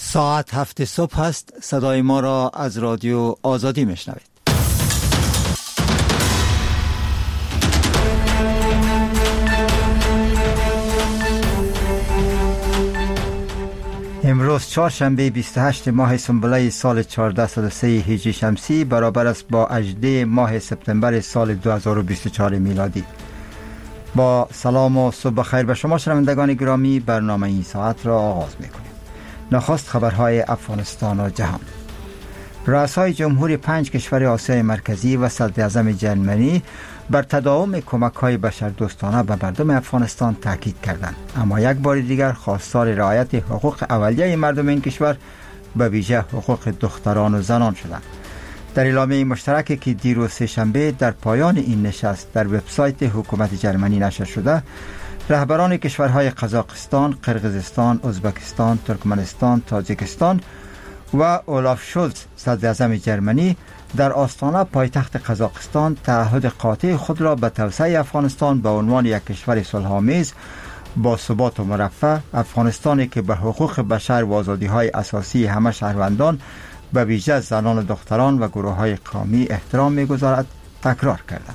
ساعت 7 صبح است. صدای ما را از رادیو آزادی میشنوید. امروز چهارشنبه 28 ماه سنبله سال 1403 هجری شمسی برابر است با 18 ماه سپتامبر سال 2024 میلادی. با سلام و صبح خیر به شما شنوندگان گرامی، برنامه این ساعت را آغاز می‌کنیم. نخست خبرهای افغانستان و جهان. رؤسای جمهوری 5 کشور آسیای مرکزی و صدر اعظم جرمنی بر تداوم کمک‌های بشردوستانه به مردم افغانستان تاکید کردند، اما یک بار دیگر خواستار رعایت حقوق اولیه مردم این کشور به ویژه حقوق دختران و زنان شدند. در اعلامیه مشترکی که دیروز سه‌شنبه در پایان این نشست در وبسایت حکومت جرمنی نشر شده، رهبران کشورهای قزاقستان، قرقیزستان، ازبکستان، ترکمنستان، تاجیکستان و اولاف شولز صدر اعظم جرمنی در آستانه پایتخت قزاقستان تعهد قاطع خود را به توسعه افغانستان به عنوان یک کشور صلح‌آمیز با ثبات و مرفه، افغانستانی که به حقوق بشر و آزادی‌های اساسی همه شهروندان به ویژه زنان و دختران و گروه‌های قومی احترام می‌گذارد، تکرار کردند.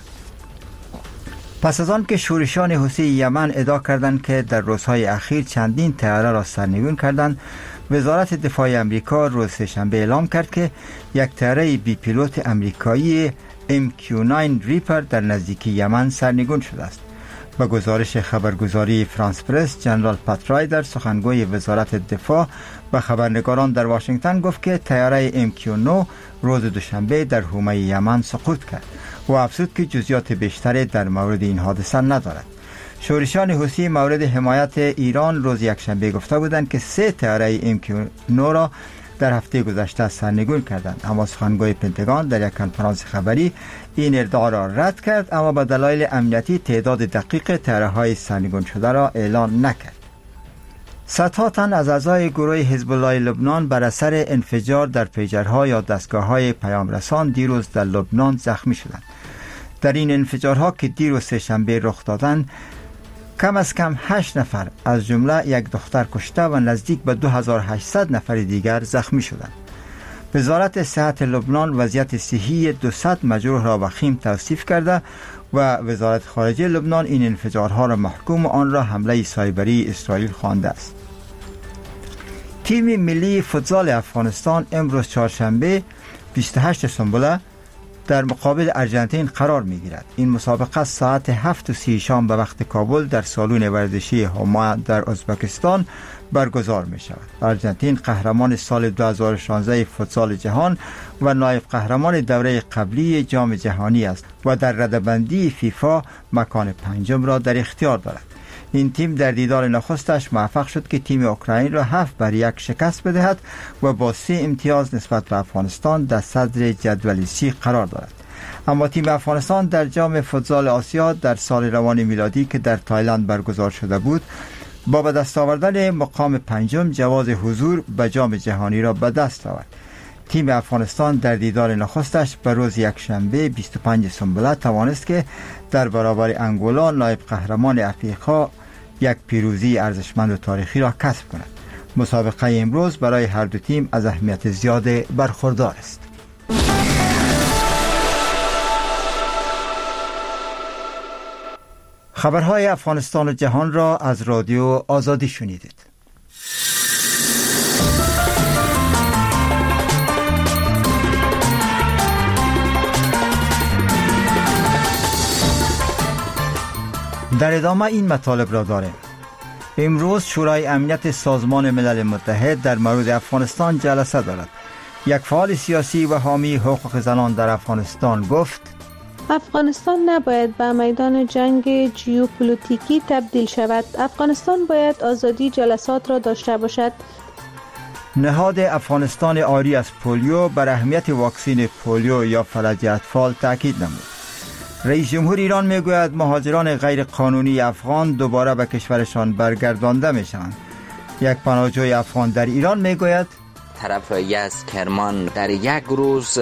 پس از آن که شورشیان حوثی یمن ادعا کردند که در روزهای اخیر چندین طیاره را سرنگون کردند، وزارت دفاع امریکا روز سه‌شنبه اعلام کرد که یک طیاره بی پیلوت امریکایی MQ-9 ریپر در نزدیکی یمن سرنگون شده است. با گزارش خبرگزاری فرانس پرس، جنرال پات رایدر، سخنگوی وزارت دفاع، و خبرنگاران در واشنگتن گفت که طیاره MQ-9 روز دوشنبه در حومه یمن سقوط کرد و افزود که جزئیات بیشتری در مورد این حادثه ندارد. شورشیان حوثی مورد حمایت ایران روز یکشنبه گفته بودند که 3 طیاره MQ-9 را در هفته گذشته سرنگون کردند، اما سخنگوی پنتاگون در یک کنفرانس خبری این ادعا را رد کرد، اما به دلایل امنیتی تعداد دقیق طیاره‌های سرنگون شده را اعلان نکرد. صدها تن از اعضای گروه حزب الله لبنان بر اثر انفجار در پیجرها یا دستگاه‌های پیامرسان دیروز در لبنان زخمی شدند. در این انفجارها که دیروز سه‌شنبه رخ دادند، کم از کم 8 نفر از جمله یک دختر کشته و نزدیک به 2800 نفر دیگر زخمی شدند. وزارت صحت لبنان وضعیت صحی 200 مجروح را وخیم توصیف کرده و وزارت خارجه لبنان این انفجارها را محکوم و آن را حمله سایبری اسرائیل خوانده است. تیم ملی فوتزال افغانستان امروز چهارشنبه 28 سنبله در مقابل ارژانتین قرار می‌گیرد. این مسابقه ساعت 7:30 شام به وقت کابل در سالن ورزشی هما در ازبکستان برگزار می‌شود. ارژانتین قهرمان سال 2016 فوتسال جهان و نایب قهرمان دوره قبلی جام جهانی است و در رده‌بندی فیفا مکان 5 را در اختیار دارد. این تیم در دیدار نخستش موفق شد که تیم اوکراین را 7-1 شکست بدهد و با 3 امتیاز نسبت به افغانستان در صدر جدول C قرار دارد. اما تیم افغانستان در جام فوتزال آسیا در سال روان میلادی که در تایلند برگزار شده بود، با به دست آوردن مقام 5 جواز حضور به جام جهانی را به دست آورد. تیم افغانستان در دیدار نخستش به روز یکشنبه 25 سنبله توانست که در برابر انگولا نایب قهرمان افریقا یک پیروزی ارزشمند و تاریخی را کسب کند. مسابقه امروز برای هر دو تیم از اهمیت زیاد برخوردار است. خبرهای افغانستان و جهان را از رادیو آزادی شنیدید. در ادامه این مطالب را داریم. امروز شورای امنیت سازمان ملل متحد در مورد افغانستان جلسه دارد. یک فعال سیاسی و حامی حقوق زنان در افغانستان گفت: افغانستان نباید به میدان جنگ ژئوپلیتیکی تبدیل شود. افغانستان باید آزادی جلسات را داشته باشد. نهاد افغانستان عاری از پولیو بر اهمیت واکسن پولیو یا فلج اطفال تاکید نمود. رئیس جمهور ایران میگوید مهاجران غیر قانونی افغان دوباره به کشورشان برگردانده میشوند. یک پناهجوی افغان در ایران میگوید طرف یزد کرمان در یک روز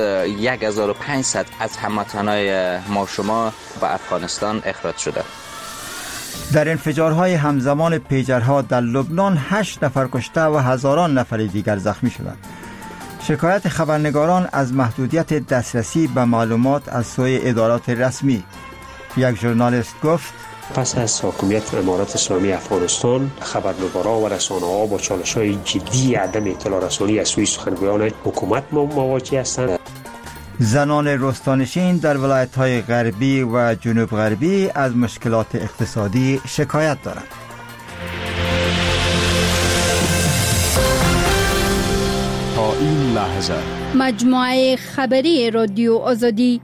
1500 از هموطنان ما شما به افغانستان اخراج شده. در انفجارهای همزمان پیجرها در لبنان 8 نفر کشته و هزاران نفر دیگر زخمی شدند. شکایت خبرنگاران از محدودیت دسترسی به معلومات از سوی ادارات رسمی. یک ژورنالیست گفت پس از حاکمیت امارات اسلامی افغانستان، خبرنگاران و رسانه‌ها با چالش‌های جدی عدم اطلاع رسانی از سوی سخنگویان حکومت مواجه هستند. زنان رستانشین در ولایت‌های غربی و جنوب غربی از مشکلات اقتصادی شکایت دارند. تا این لحظه مجموعه خبری رادیو آزادی.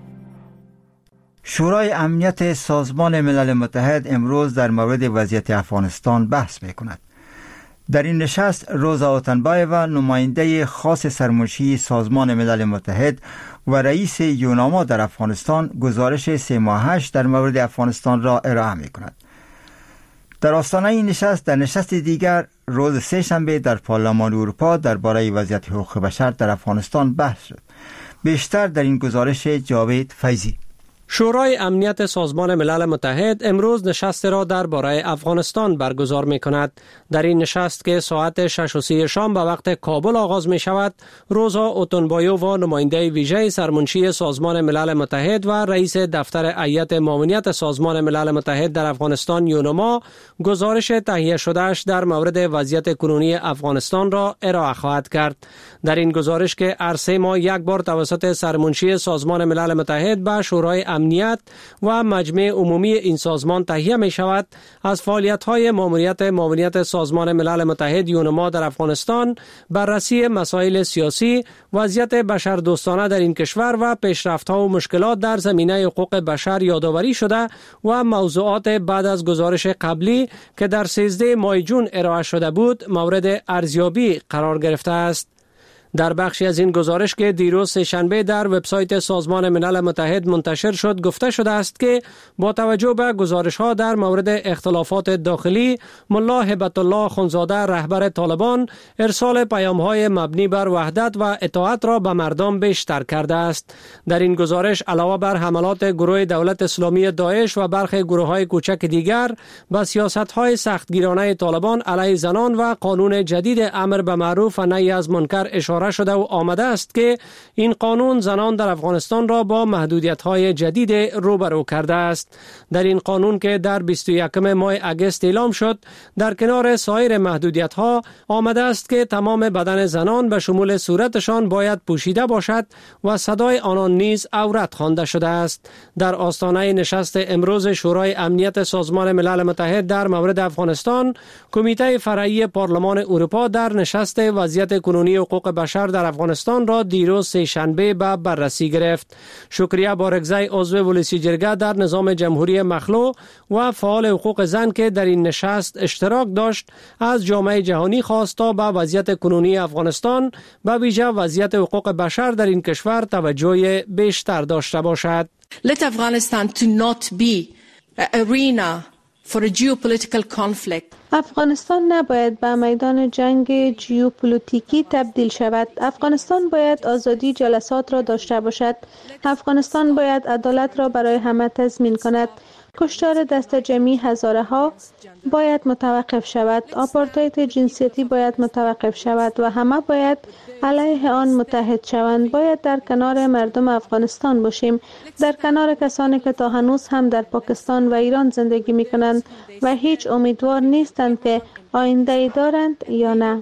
شورای امنیت سازمان ملل متحد امروز در مورد وضعیت افغانستان بحث می‌کند. در این نشست روزا اوتنبایووا نماینده خاص سرمنشی سازمان ملل متحد و رئیس یوناما در افغانستان گزارش 3 ماهش در مورد افغانستان را ارائه می‌کند. در آستانه این نشست در نشست دیگر روز سه‌شنبه در پارلمان اروپا درباره وضعیت حقوق بشر در افغانستان بحث شد. بیشتر در این گزارش جاوید فیضی. شورای امنیت سازمان ملل متحد امروز نشست را درباره افغانستان برگزار می کند. در این نشست که ساعت 6:30 شام به وقت کابل آغاز می شود، روزا اوتنبایووا نماینده ویژه سرمنشی سازمان ملل متحد و رئیس دفتر هیئت معاونت سازمان ملل متحد در افغانستان یوناما گزارش تهیه شدهش در مورد وضعیت کنونی افغانستان را ارائه خواهد کرد. در این گزارش که هر 3 ماه یک بار توسط سرمنشی سازمان ملل متحد به شورای امنیت و مجمع عمومی این سازمان تهیه می شود، از فعالیت‌های معاونت سازمان ملل متحد یوناما در افغانستان، بررسی مسائل سیاسی، وضعیت بشردوستانه در این کشور و پیشرفت‌ها و مشکلات در زمینه حقوق بشر یادآوری شده و موضوعات بعد از گزارش قبلی که در 13 ماه جون ارائه شده بود مورد ارزیابی قرار گرفته است. در بخشی از این گزارش که دیروز سه‌شنبه در وبسایت سازمان ملل متحد منتشر شد گفته شده است که با توجه به گزارش‌ها در مورد اختلافات داخلی، ملا هبت الله خونزاده رهبر طالبان ارسال پیام‌های مبنی بر وحدت و اطاعت را به مردم بیشتر کرده است. در این گزارش علاوه بر حملات گروه دولت اسلامی داعش و برخی گروه‌های کوچک دیگر به سیاست‌های سختگیرانه طالبان علیه زنان و قانون جدید امر به معروف و نهی از منکر اشاره شده و آمده است که این قانون زنان در افغانستان را با محدودیت‌های جدید روبرو کرده است. در این قانون که در 21 ماه اگست اعلام شد، در کنار سایر محدودیت‌ها آمده است که تمام بدن زنان به شمول صورتشان باید پوشیده باشد و صدای آنان نیز عورت خوانده شده است. در آستانه نشست امروز شورای امنیت سازمان ملل متحد در مورد افغانستان، کمیته فرعی پارلمان اروپا در نشست وضعیت کنونی حقوق بشر در افغانستان را دیروز سه‌شنبه به بررسی گرفت. شکریه بارگزی عضو ولسی جرگه در نظام جمهوری مخلوع و فعال حقوق زن که در این نشست اشتراک داشت، از جامعه جهانی خواست تا به وضعیت کنونی افغانستان به ویژه وضعیت حقوق بشر در این کشور توجه بیشتر داشته باشد. Let Afghanistan to not be an arena for a geopolitical conflict. افغانستان نباید به میدان جنگ ژئوپلیتیکی تبدیل شود. افغانستان باید آزادی جلسات را داشته باشد. افغانستان باید عدالت را برای همه تضمین کند. کشتار دست جمعی هزاره ها باید متوقف شود. آپارتاید جنسیتی باید متوقف شود و همه باید علیه آن متحد شوند. باید در کنار مردم افغانستان باشیم، در کنار کسانی که تا هنوز هم در پاکستان و ایران زندگی می کنند و هیچ امیدوار نیستند که آینده ای دارند یا نه.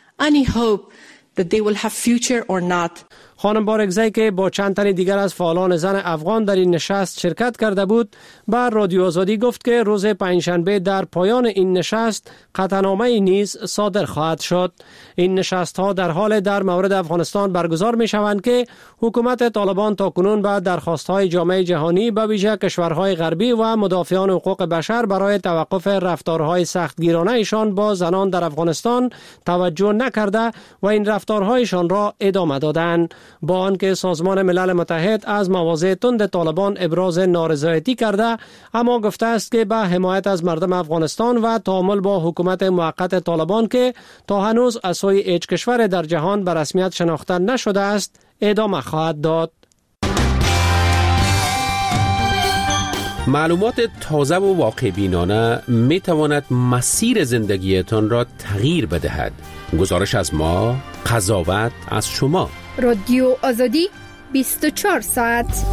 خانم بارگزی که با چند تن دیگر از فعالان زن افغان در این نشست شرکت کرده بود، بر رادیو آزادی گفت که روز پنجشنبه در پایان این نشست قطعنامه نیز صادر خواهد شد. این نشست ها در حال در مورد افغانستان برگزار می شوند که حکومت طالبان تاکنون به درخواست های جامعه جهانی به ویژه کشورهای غربی و مدافعان حقوق بشر برای توقف رفتارهای سختگیرانه ایشان با زنان در افغانستان توجه نکرده و این رفتارهایشان را ادامه دادند. با آنکه سازمان ملل متحد از مواضع تند طالبان ابراز نارضایتی کرده، اما گفته است که به حمایت از مردم افغانستان و تعامل با حکومت موقت طالبان که تا هنوز از سوی هیچ کشور در جهان به رسمیت شناخته نشده است ادامه خواهد داد. معلومات تازه و واقع بینانه می تواند مسیر زندگیتان را تغییر بدهد. گزارش از ما، قضاوت از شما. رادیو آزادی 24 ساعت.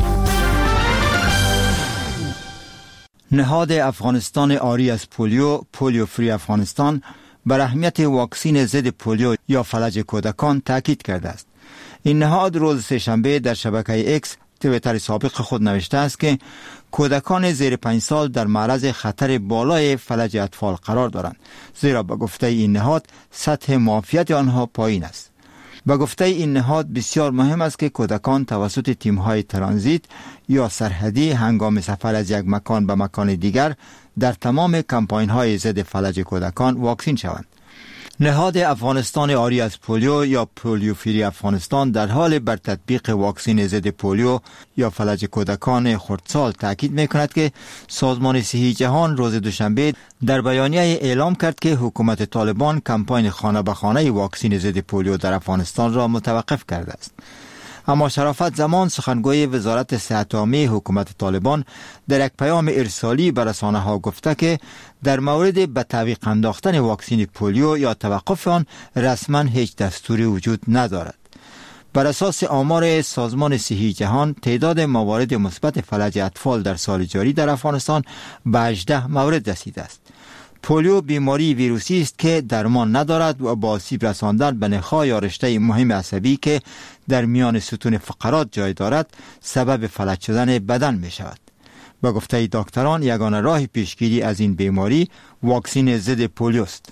نهاد افغانستان آری از پولیو فری افغانستان بر اهمیت واکسین ضد پولیو یا فلج کودکان تاکید کرده است. این نهاد روز سه‌شنبه در شبکه اکس توییتر سابق خود نوشته است که کودکان زیر 5 سال در معرض خطر بالای فلج اطفال قرار دارند، زیرا به گفته این نهاد سطح معافیت آنها پایین است. به گفته این نهاد بسیار مهم است که کودکان توسط تیم‌های ترانزیت یا سرحدی هنگام سفر از یک مکان به مکان دیگر در تمام کمپاین‌های ضد فلج کودکان واکسین شوند. نهاد افغانستان آری از پولیو یا پولیو فری افغانستان در حال بر تطبیق واکسین ضد پولیو یا فلج کودکان خردسال تاکید می‌کند که سازمان صحی جهان روز دوشنبه در بیانیه اعلام کرد که حکومت طالبان کمپاین خانه به خانه واکسین ضد پولیو در افغانستان را متوقف کرده است. اما شرافت زمان سخنگوی وزارت صحت عامه حکومت طالبان در یک پیام ارسالی به رسانه‌ها گفته که در مورد به تعویق انداختن واکسین پولیو یا توقف آن رسما هیچ دستوری وجود ندارد. بر اساس آمار سازمان صحی جهان تعداد موارد مثبت فلج اطفال در سال جاری در افغانستان به 18 مورد رسیده است. پولیو بیماری ویروسی است که درمان ندارد و با آسیب رساندن به نخاع یا رشته مهم عصبی که در میان ستون فقرات جای دارد سبب فلج شدن بدن می شود. به گفته دکتران یگانه راه پیشگیری از این بیماری واکسین ضد پولیو است.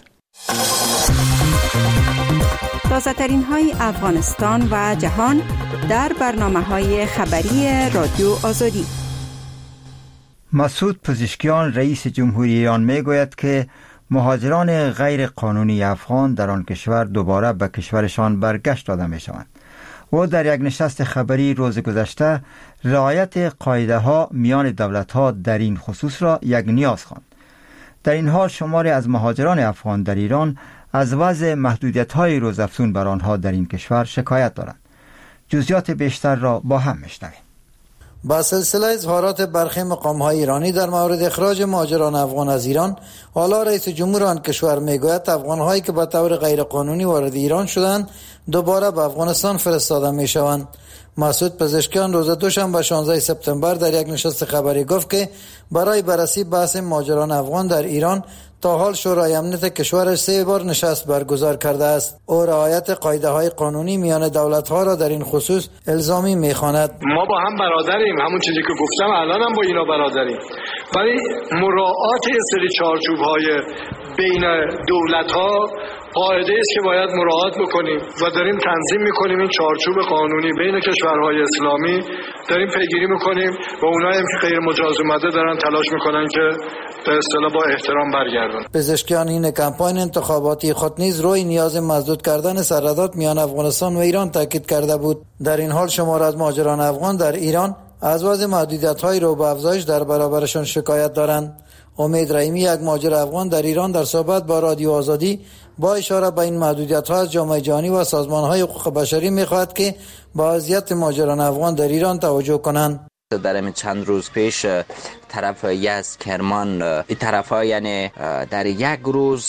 تازه ترین های افغانستان و جهان در برنامه‌های خبری رادیو آزادی. مسعود پزشکیان رئیس جمهوری ایران میگوید که مهاجران غیر قانونی افغان در آن کشور دوباره به کشورشان برگشت داده می شوند. او در یک نشست خبری روز گذشته رعایت قاعده ها میان دولت ها در این خصوص را یک نیاز خواند. در این حال شماری از مهاجران افغان در ایران از وضع محدودیت های روزافزون بر آنها در این کشور شکایت دارند. جزئیات بیشتر را با هم میشنویم. با سلسله اظهارات برخی مقام‌های ایرانی در مورد اخراج مهاجران افغان از ایران، حالا رئیس جمهور آن کشور میگوید افغان‌هایی که به طور غیرقانونی وارد ایران شدند دوباره به افغانستان فرستاده میشوند. مسعود پزشکیان روز دوشنبه 16 سپتامبر در یک نشست خبری گفت که برای بررسی بحث مهاجران افغان در ایران تا حال شورای امنیت کشورش 3 بار نشست برگزار کرده است. او رعایت قاعده‌های قانونی میان دولت‌ها را در این خصوص الزامی می‌خواند. ما با هم برادریم، همون چیزی که گفتم الان هم با اینا برادریم، ولی مراعات سری چارچوب‌های بین دولت‌ها قاعده است که باید مراعات بکنیم و داریم تنظیم می‌کنیم. این چارچوب قانونی بین کشورهای اسلامی داریم پیگیری می‌کنیم و اونایی که غیر مجاز اومده دارن تلاش می‌کنن که به اصطلاح با احترام برگردن. پزشکیان این کمپاین انتخاباتی خود نیز روی نیاز مسدود کردن سرحدات میان افغانستان و ایران تاکید کرده بود. در این حال شمار از مهاجران افغان در ایران از وضع محدودیت‌های رو به افزایش در برابرشان شکایت دارند. امید رحیمی، یک مهاجر افغان در ایران، در صحبت با رادیو آزادی با اشاره به این محدودیت‌ها از جامعه جهانی و سازمان‌های حقوق بشری می‌خواهد که به وضعیت مهاجران افغان در ایران توجه کنند. در همین چند روز پیش طرف یزد کرمان این طرف ها یعنی در یک روز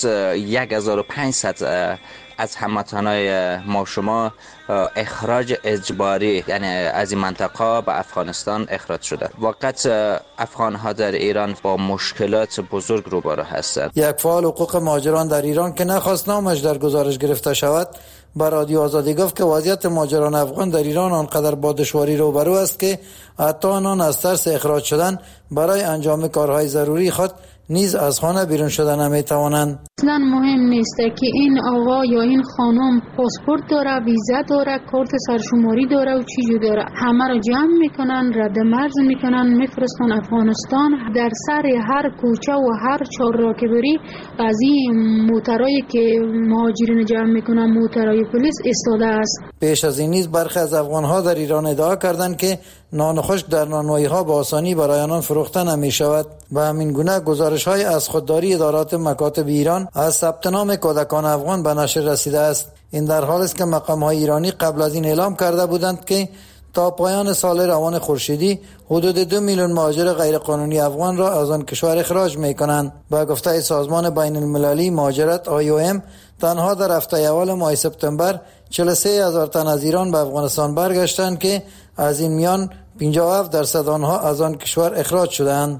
1500 از هموطنای ما شما اخراج اجباری یعنی از این منطقه به افغانستان اخراج شده. وقت افغان ها در ایران با مشکلات بزرگ روبرو هستند. یک فعال حقوق مهاجران در ایران که نخواست نامش در گزارش گرفته شود بر رادیو آزادی گفت که وضعیت مهاجران افغان در ایران آنقدر با دشواری روبرو است که حتی آنان از ترس اخراج شدن برای انجام کارهای ضروری خود نیز از خانه بیرون شدن نمیتوانند. اصلا مهم نیست که این آقا یا این خانم پاسپورت داره، ویزا داره، کارت سرشماری داره و چیزی داره، همه رو جمع میکنن، رد مرز میکنن، میفرستن افغانستان. در سر هر کوچه و هر چهارراه که بری از این موترایی که مهاجرین جمع میکنن، موترای پلیس ایستاده است. پیش از این نیز برخی از افغانها در ایران ادعا کردند که نان خشک در نانوایی‌ها با آسانی برای آنان فروخته نمی‌شود. به همین گونه گزارش‌های از خودداری ادارات مکاتب ایران از ثبت نام کودکان افغان به نشر رسیده است. این در حالی است که مقام‌های ایرانی قبل از این اعلام کرده بودند که تا پایان سال روان خورشیدی حدود 2 میلیون مهاجر غیرقانونی افغان را از آن کشور اخراج می‌کنند. با گفته سازمان بین المللی مهاجرت IOM تنها در هفته اول ماه سپتامبر 43,000 تن از ایران به افغانستان برگشتند که از این میان 57% آنها از آن کشور اخراج شدند.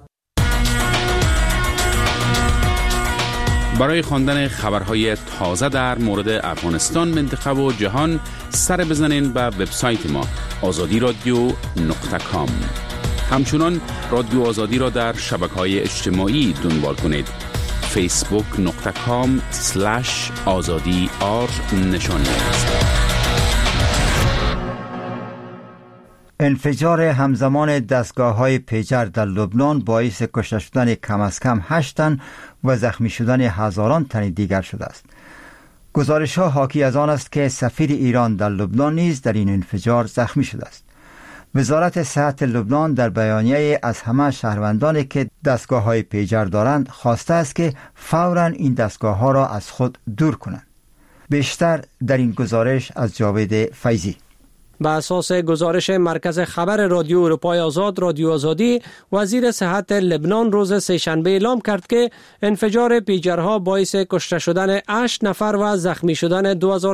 برای خواندن خبرهای تازه در مورد افغانستان، منطقه و جهان سر بزنین به وبسایت ما azadi.radio.com. همچنان رادیو آزادی را در شبکه‌های اجتماعی دنبال کنید. facebook.com/azadi_r نشانی است. انفجار همزمان دستگاه‌های پیجر در لبنان باعث کشته شدن کم از کم 8 تن و زخمی شدن هزاران تن دیگر شده است. گزارش‌ها حاکی از آن است که سفیر ایران در لبنان نیز در این انفجار زخمی شده است. وزارت صحت لبنان در بیانیه از همه شهروندانی که دستگاه‌های پیجر دارند خواسته است که فوراً این دستگاه‌ها را از خود دور کنند. بیشتر در این گزارش از جاوید فیضی. به اساس گزارش مرکز خبر رادیو اروپای آزاد رادیو آزادی، وزیر صحت لبنان روز سه‌شنبه اعلام کرد که انفجار پیجرها باعث کشته شدن 8 نفر و زخمی شدن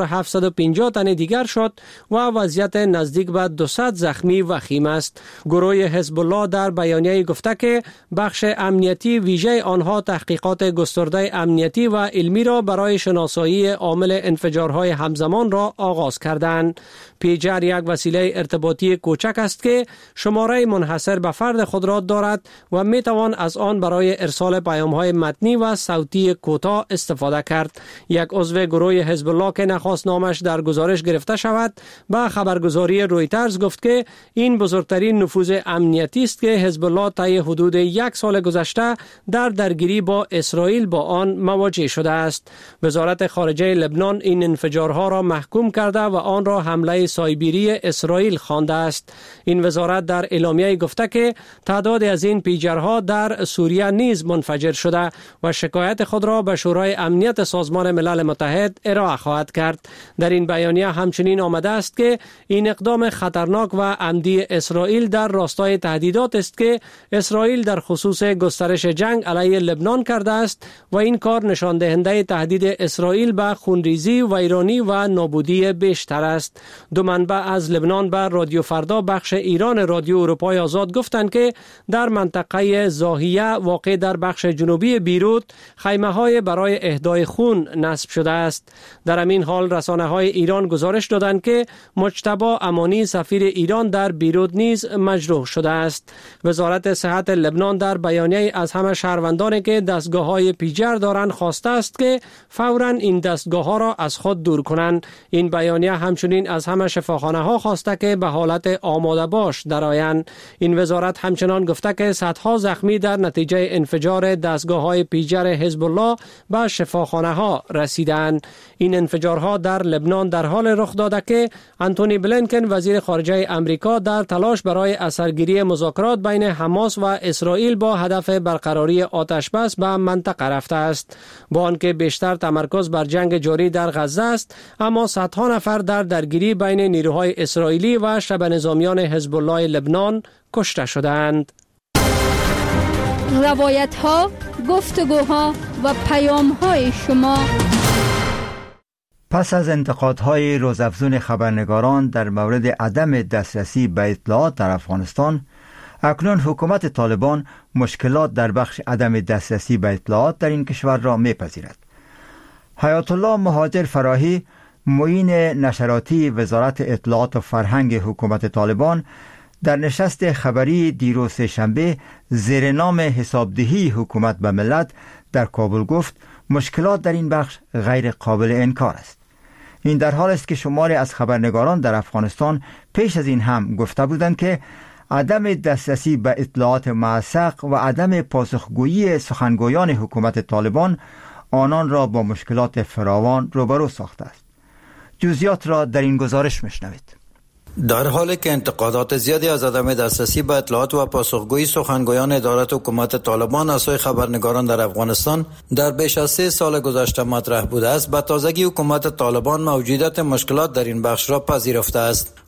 2750 تن دیگر شد و وضعیت نزدیک به 200 زخمی وخیم است. گروه حزب الله در بیانیه گفته که بخش امنیتی ویژه آنها تحقیقات گسترده امنیتی و علمی را برای شناسایی عامل انفجارهای همزمان را آغاز کردند. پیجر یک وسیله ارتباطی کوچک است که شماره منحصر به فرد خود را دارد و می توان از آن برای ارسال پیام‌های متنی و صوتی کوتاه استفاده کرد. یک عضو گروه حزب الله که نخواست نامش در گزارش گرفته شود، به خبرگزاری رویترز گفت که این بزرگترین نفوذ امنیتی است که حزب الله طی حدود 1 سال گذشته در درگیری با اسرائیل با آن مواجه شده است. وزارت خارجه لبنان این انفجارها را محکوم کرده و آن را حمله سایبری اسرائیل خوانده است. این وزارت در اعلامیه گفته که تعداد از این پیجرها در سوریه نیز منفجر شده و شکایت خود را به شورای امنیت سازمان ملل متحد ارائه خواهد کرد. در این بیانیه همچنین آمده است که این اقدام خطرناک و عمدی اسرائیل در راستای تهدیدات است که اسرائیل در خصوص گسترش جنگ علیه لبنان کرده است و این کار نشان دهنده تهدید اسرائیل به خونریزی، ویرانی و نابودی بیشتر است. دو منبع از لبنان به رادیو فردا بخش ایران رادیو اروپای آزاد گفتند که در منطقه زاهیه واقع در بخش جنوبی بیروت خیمه‌های برای اهدای خون نصب شده است. در همین حال رسانه‌های ایران گزارش دادند که مجتبی امانی سفیر ایران در بیروت نیز مجروح شده است. وزارت صحت لبنان در بیانیه از همه شهروندانی که دستگاه‌های پیجر دارند خواسته است که فوراً این دستگاه‌ها را از خود دور کنند. این بیانیه همچنین از همه شفاخانه‌ها خواسته که به حالت آماده باش درآیند. این وزارت همچنان گفته که صدها زخمی در نتیجه انفجار دستگاه‌های پیجر حزب الله به شفاخانه‌ها رسیدند. این انفجارها در لبنان در حال رخ داده که انتونی بلینکن وزیر خارجه امریکا در تلاش برای اثرگیری مذاکرات بین حماس و اسرائیل با هدف برقراری آتشبس به منطقه رفته است. با آنکه بیشتر تمرکز بر جنگ جاری در غزه است، اما صدها نفر در درگیری بین نیروهای اسرائیلی و شبه نظامیان حزب الله لبنان کشته شدند. روایت‌ها، گفتگوها و پیام‌های شما. پس از انتقادهای روزافزون خبرنگاران در مورد عدم دسترسی به اطلاعات در افغانستان، اکنون حکومت طالبان مشکلات در بخش عدم دسترسی به اطلاعات در این کشور را میپذیرد. حیات الله مهاجر فراهی، معین نشراتی وزارت اطلاعات و فرهنگ حکومت طالبان، در نشست خبری دیروز سه‌شنبه زیر نام حسابدهی حکومت به ملت در کابل گفت مشکلات در این بخش غیر قابل انکار است. این در حال است که شماری از خبرنگاران در افغانستان پیش از این هم گفته بودند که عدم دسترسی به اطلاعات موثق و عدم پاسخگویی سخنگویان حکومت طالبان آنان را با مشکلات فراوان روبرو ساخته است. جزئیات را در این گزارش میشنوید. در حالی که انتقادات زیادی از عدم دسترسی به اطلاعات و پاسخگویی سخنگویان ادارات حکومت طالبان از سوی خبرنگاران در افغانستان در بیش از 3 سال گذشته مطرح بوده است، به تازگی حکومت طالبان موجودیت مشکلات در این بخش را پذیرفته است.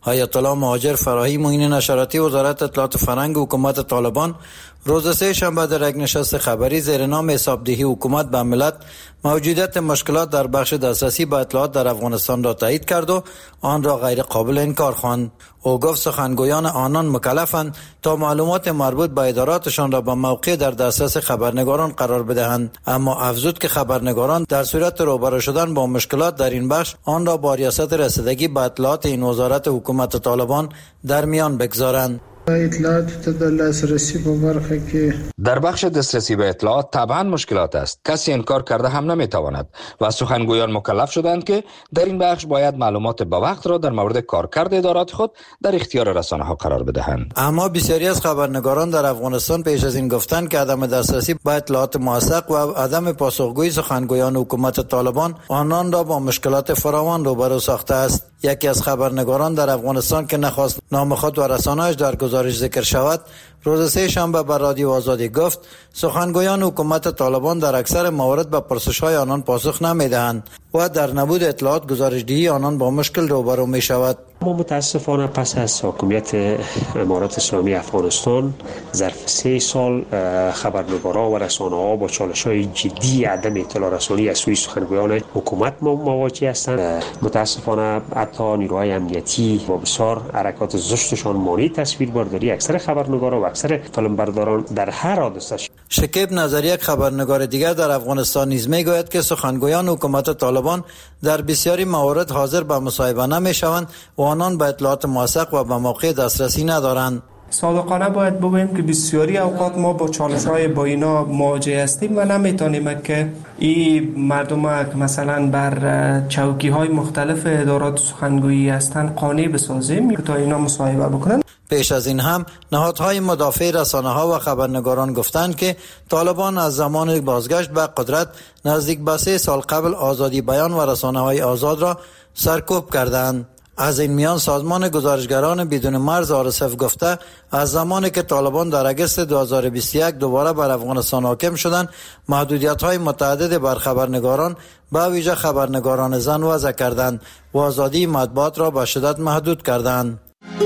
آیت الله مهاجر فراهی معین نشراتی وزارت اطلاعات فرهنگ حکومت طالبان روز سه شنبه در یک نشست خبری زیر نام حسابدهی حکومت به ملت موجودیت مشکلات در بخش دسترسی به اطلاعات در افغانستان را تایید کرد و آن را غیر قابل انکار خواند. او گفت سخنگویان آنان مکلفند تا معلومات مربوط به اداراتشان را به موقع در دسترس خبرنگاران قرار بدهند، اما افزود که خبرنگاران در صورت روبرو شدن با مشکلات در این بخش آن را با ریاست رسیدگی به اطلاعات این وزارت حکومت طالبان در میان بگذارند. اطلاعات در دسترسی به برخه که در بخش دسترسی به اطلاعات طبعا مشکلات است. کسی انکار کرده هم نمیتواند و سخنگویان مکلف شدند که در این بخش باید معلومات با وقت را در مورد کارکرد ادارات خود در اختیار رسانه ها قرار بدهند. اما بسیاری از خبرنگاران در افغانستان پیش از این گفتند که عدم دسترسی به اطلاعات موثق و عدم پاسخگویی سخنگویان حکومت طالبان آنان را با مشکلات فراوان روبرو ساخته است. یکی از خبرنگاران در افغانستان که نخواست نام خود و رسانه‌اش در گزارش ذکر شود، روز سه شنبه بر رادیو آزادی گفت سخنگویان حکومت طالبان در اکثر موارد به پرسش‌های آنان پاسخ نمی‌دهند و در نبود اطلاعات گزارش‌دهی آنان با مشکل روبرو می‌شود. ما متاسفانه پس از حاکمیت امارات اسلامی افغانستان ظرف 3 سال خبرنگاران و رسانه‌ها با چالش‌های جدی عدم اطلاع رسانی از سوی سخنگویان حکومت مواجه هستند. متاسفانه حتی نیروهای امنیتی با بسیار حرکات زشتشان مانع تصویربرداری اکثر خبرنگاران و اکثر فیلمبرداران در هر حادثه. شکیب نظری، یک خبرنگار دیگر در افغانستان، نیز میگوید که سخنگویان حکومت طالبان در بسیاری موارد حاضر به مصاحبه نمی‌شوند و آنان به اطلاعات موثق و به موقع دسترسی ندارند. صادقانه باید بگوییم که بسیاری اوقات ما با چالش‌های با اینا مواجه هستیم و نمیتونیم که این مردم که مثلا بر چوکی‌های مختلف ادارات سخنگویی هستند قانع بسازیم تا اینا مصاحبه بکنن. پیش از این هم نهادهای مدافع رسانه‌ها و خبرنگاران گفتند که طالبان از زمان بازگشت به قدرت نزدیک به 3 سال قبل آزادی بیان و رسانه‌های آزاد را سرکوب کردند. از این میان سازمان گزارشگران بدون مرز RSF گفته از زمانی که طالبان در اگست 2021 دوباره بر افغانستان حاکم شدند، محدودیت‌های متعدد بر خبرنگاران به ویژه خبرنگاران زن وضع کردند و آزادی مطبوعات را به شدت محدود کردند.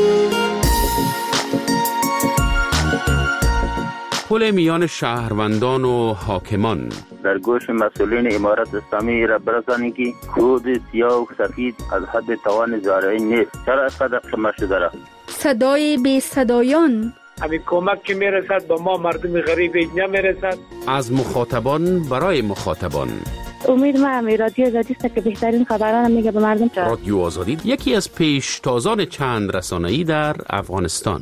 پل میان شهروندان و حاکمان در گوش مسئولین امارت اسلامی را برسانید که کود سیاه و سفید از حد توان زارعی نیست. چرا اینقدر قمه شده را؟ صدای بی صدایان، همین کمک که میرسد به ما مردم غریب نمیرسد. از مخاطبان برای مخاطبان. امید ما رادیو آزادی است که بهترین خبران میگه به مردم. رادیو آزادی یکی از پیشتازان چند رسانه‌ای در افغانستان.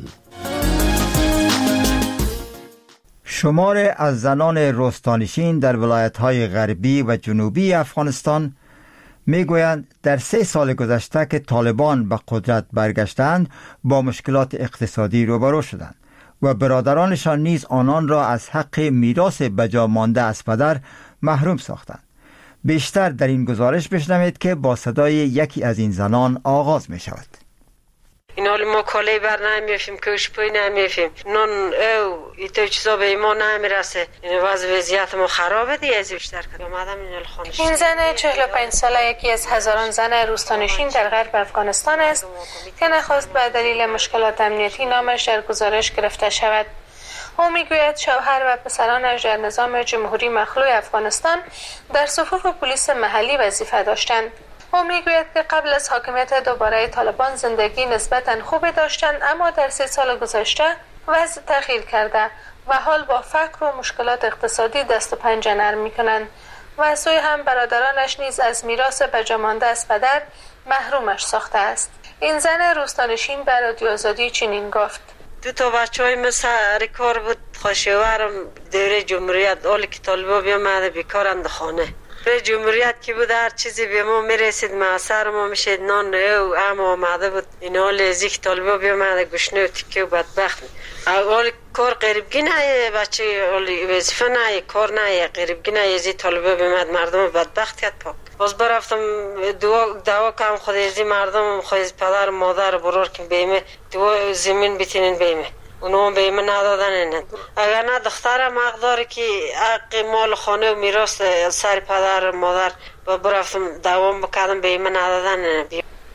شمار از زنان روستانشین در ولایت‌های غربی و جنوبی افغانستان میگویند در 3 سال گذشته که طالبان به قدرت برگشتند با مشکلات اقتصادی روبرو شدند و برادرانشان نیز آنان را از حق میراث بجا مانده از پدر محروم ساختند. بیشتر در این گزارش بشنوید که با صدای یکی از این زنان آغاز می شود. این حال ما کالی بر نمیفیم، کشپوی نمیفیم، نون او ایتو چیزا به ما نمیرسه. این وضعیت ما خرابه دیگه. از بیشتر که اومدم این خانش. این زن 45 ساله یکی از هزاران زن روستانشین در غرب افغانستان است که نخواست به دلیل مشکلات امنیتی نامش در گزارش گرفته شود. او میگوید شوهر و پسرانش در نظام جمهوری مخلوع افغانستان در صفوف پلیس محلی وظیفه داشتند. او میگوید که قبل از حاکمیت دوباره طالبان زندگی نسبتاً خوبی داشتند، اما در 3 سال گذشته وضع تغییر کرده و حال با فقر و مشکلات اقتصادی دست و پنجه نرم میکنند و از سوی هم برادرانش نیز از میراث بجامانده از پدر محرومش ساخته است. این زن روستانشین به رادیو آزادی چنین گفت: 2 بچه‌های من سر کار بود، خوشیوارم دوره جمهوریت حالی که طالبا بیامده بیکارند خانه. به جمهوریت که بود هر چیزی به ما میرسید، معصر ما میشید، نان او اما آمده بود. این حال ازی که طالبا بیامده گشنه و تکه و بدبخت. حالی کار قریبگی نه، بچه حالی وظیفه نه، کار نه، قریبگی نه، ازی طالبا بیامد مردم بدبخت کرد پاک. باز برفتم دعوا کردم خود ازی مردم، خود از پدر مادر برار که بیمه دعوا زمین بتینین بیمه. اونو به من ندادن اینه. اگر نه دخترم حق داره که حق مال خانه و میراث سر پدر مادر و برفتم دوام بکردم به من ندادن اینه.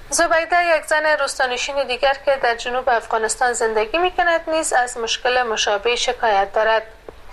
زبیده یک زن روستانشین دیگر که در جنوب افغانستان زندگی می‌کند نیز از مشکل مشابه شکایت دارد.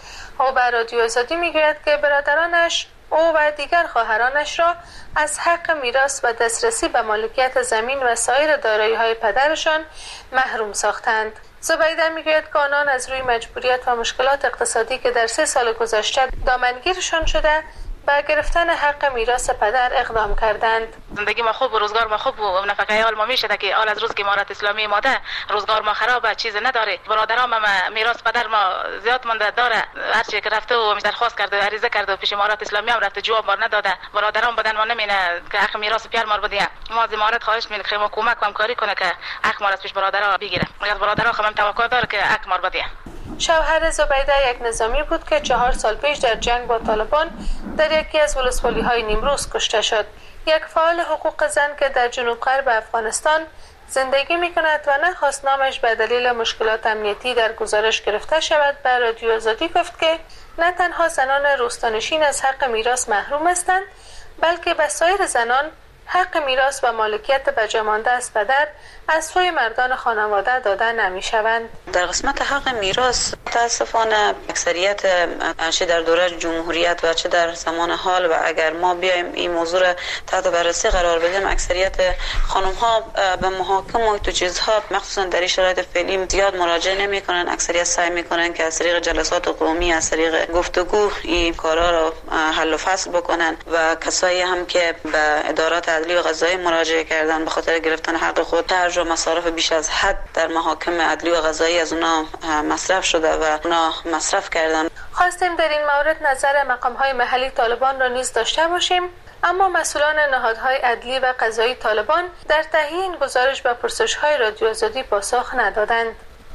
او به رادیو آزادی می‌گوید که برادرانش او و دیگر خواهرانش را از حق میراث و دسترسی به مالکیت زمین و سایر دارایی‌های پدرشان محروم ساختند. زبیده میگوید که آنان از روی مجبوریت و مشکلات اقتصادی که در 3 سال گذشته دامنگیرشان شده به گرفتن حق میراث پدر اقدام کردند. زندگی ما خوب و روزگار ما خوب و نفقه حال ما میشه که حال از روز که امارت اسلامی ماده روزگار ما خرابه، چیز نداره. برادرام ما میراث پدر ما زیاد مونده داره. هر چی که رفته و درخواست کرده و عریضه کرده و پیش امارت اسلامی هم رفته جواب ما نداده. برادرام بدن ما نمینه که حق میراث پیر ما بدیم. ما از امارت خواهش میکنیم که ما کمک و همکاری کنه که حق ما از پیش برادرها بگیره. ما از برادرها هم توقع داره که حق ما بدیم. شوهر زبیده یک نظامی بود که 4 سال پیش در جنگ با طالبان در یکی از ولسوالی‌های نیمروز کشته شد. یک فعال حقوق زن که در جنوب غرب افغانستان زندگی می‌کند و نخواست نامش به دلیل مشکلات امنیتی در گزارش گرفته شود به رادیو آزادی گفت که نه تنها زنان روستانشین از حق میراث محروم هستند بلکه به سایر زنان حق میراث و مالکیت به جا مانده از پدر از سوی مردان خانواده داده نمی‌شوند. در قسمت حق میراث متاسفانه اکثریت چه در دوره جمهوریت و چه در زمان حال و اگر ما بیایم این موضوع را تحت بررسی قرار بدیم اکثریت خانم ها به محاکم و تو چیزها مخصوصا در این شرایط فعلی زیاد مراجعه نمی‌کنن. اکثریت سعی می‌کنن که از طریق جلسات قومی از طریق گفتگو این کارا را حل و فصل بکنن و کسایی هم که به ادارات عدلی و قضایی مراجعه کردن به خاطر گرفتن حق خود و مصارف بیش از حد در محاکم عدلی و قضایی از اونا مصرف شده و اونا مصرف کردن. خواستیم در این مورد نظر مقام‌های محلی طالبان را نیز داشته باشیم اما مسئولان نهادهای عدلی و قضایی طالبان در تهیه این گزارش به پرسش‌های رادیو آزادی پاسخ ندادند.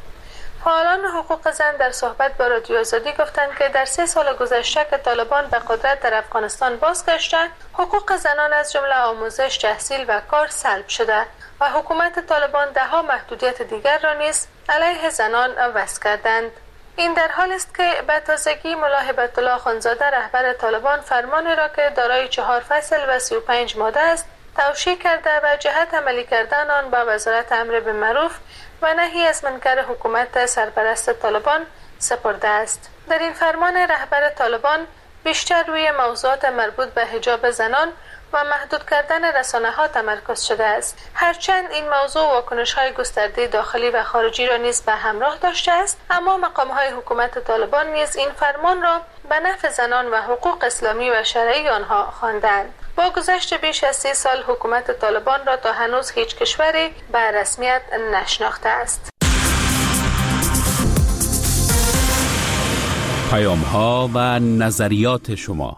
فعالان حقوق زن در صحبت با رادیو آزادی گفتند که در 3 سال گذشته که طالبان به قدرت در افغانستان بازگشته حقوق زنان از جمله آموزش، تحصیل و کار سلب شده و حکومت طالبان ده‌ها محدودیت دیگر را نیز علیه زنان وضع کردند. این در حالی است که به تازگی ملا هبت الله خانزاده رهبر طالبان فرمانی را که دارای 4 فصل و 35 ماده است توشیح کرده و جهت عملی کردن آن به وزارت امر بالمعروف و نهی از منکر حکومت سرپرست طالبان سپرده است. در این فرمان رهبر طالبان بیشتر روی موضوعات مربوط به حجاب زنان و محدود کردن رسانه‌ها تمرکز شده است. هرچند این موضوع واکنش‌های گسترده داخلی و خارجی را نیز به همراه داشته است، اما مقام‌های حکومت طالبان نیز این فرمان را به نفع زنان و حقوق اسلامی و شرعی آنها خواندند. با گذشت بیش از 30 سال حکومت طالبان را تا هنوز هیچ کشوری به رسمیت نشناخته است. پیام‌ها و نظریات شما.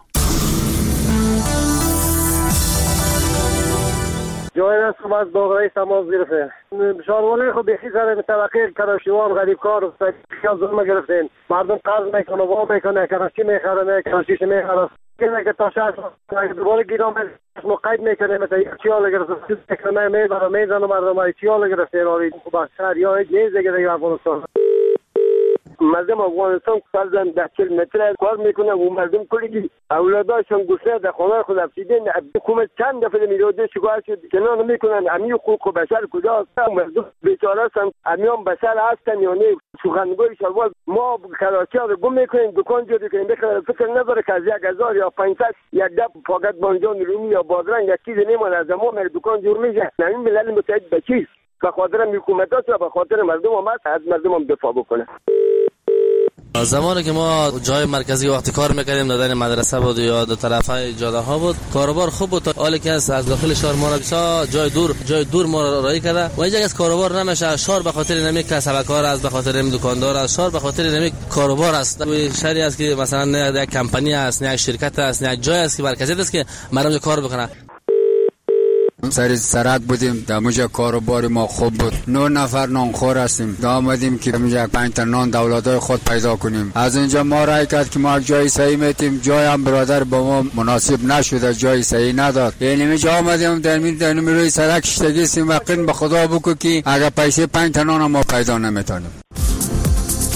جای هستم از باقرای سماز گرفته شاروانه خود بخی سر طبقه کراشیوان غریبکار و خیال ظلم گرفتین. مردم قرض میکنه وا میکنه کراشی میخره کراشیش میخره که تا شاید دوباره گیرام مقید میکنه مثلا یک چیال گرفته میکنه میبره میزنه مردم های چیال گرفته راری خوب شهر یا هیچ نیز دیگه افغانستان مردم افغانستان فرزن 10 متر کار میکنه و مردم کلی اولاداشون گسته در خانه خود افسیدین. حکومت چند دفعه میراده شکایت شد که نه نمیکنن. امی حقوق بشر کجاست؟ مردم بیچاره هستن، امیان بشر هستن یا نه؟ سخنگوی شلوار ما کراچی رو گم میکنیم دکان جوری کنیم بخره فکر نداره که از 1000 یا 500 یک دب فقط بانجان رومی یا بادرنگ یک چیز نمیمونه از ما میره دکان جور میشه. نمی ملل متحد به چیز به خاطر حکومتات و به خاطر مردم هم از مردم هم دفاع بکنه. زمانی که ما جای مرکزی وقتی کار میکردیم دادن مدرسه بود یا دو طرفای جاده ها بود کاروبار خوب بود. حالی که از داخل شهر ما جای دور ما رای کرده و اینجا از کاروبار نمیشه. شهر به خاطر نمی کسبکار است، به خاطر نمی دکاندار است، شهر به خاطر نمی کاروبار است. شهری است که مثلا نه یک کمپانی است، نه یک شرکت است، نه یک جای است که مرکزی است که مردم کار بکنه. سر سرک بودیم در موجه کاروبار ما خوب بود. 9 نفر نانخور هستیم. آمدیم که موجه 5 تا نان دولتای خود پیدا کنیم. از اینجا ما رای کرد که ما جای صحیح میتیم. جای هم برادر با ما مناسب نشده، جای صحیح نداد. یعنی میجا آمدیم در روی سرک شتگیستیم و قین به خدا بکو که اگر پیسه 5 تا نان ما پیدا نمیتونیم.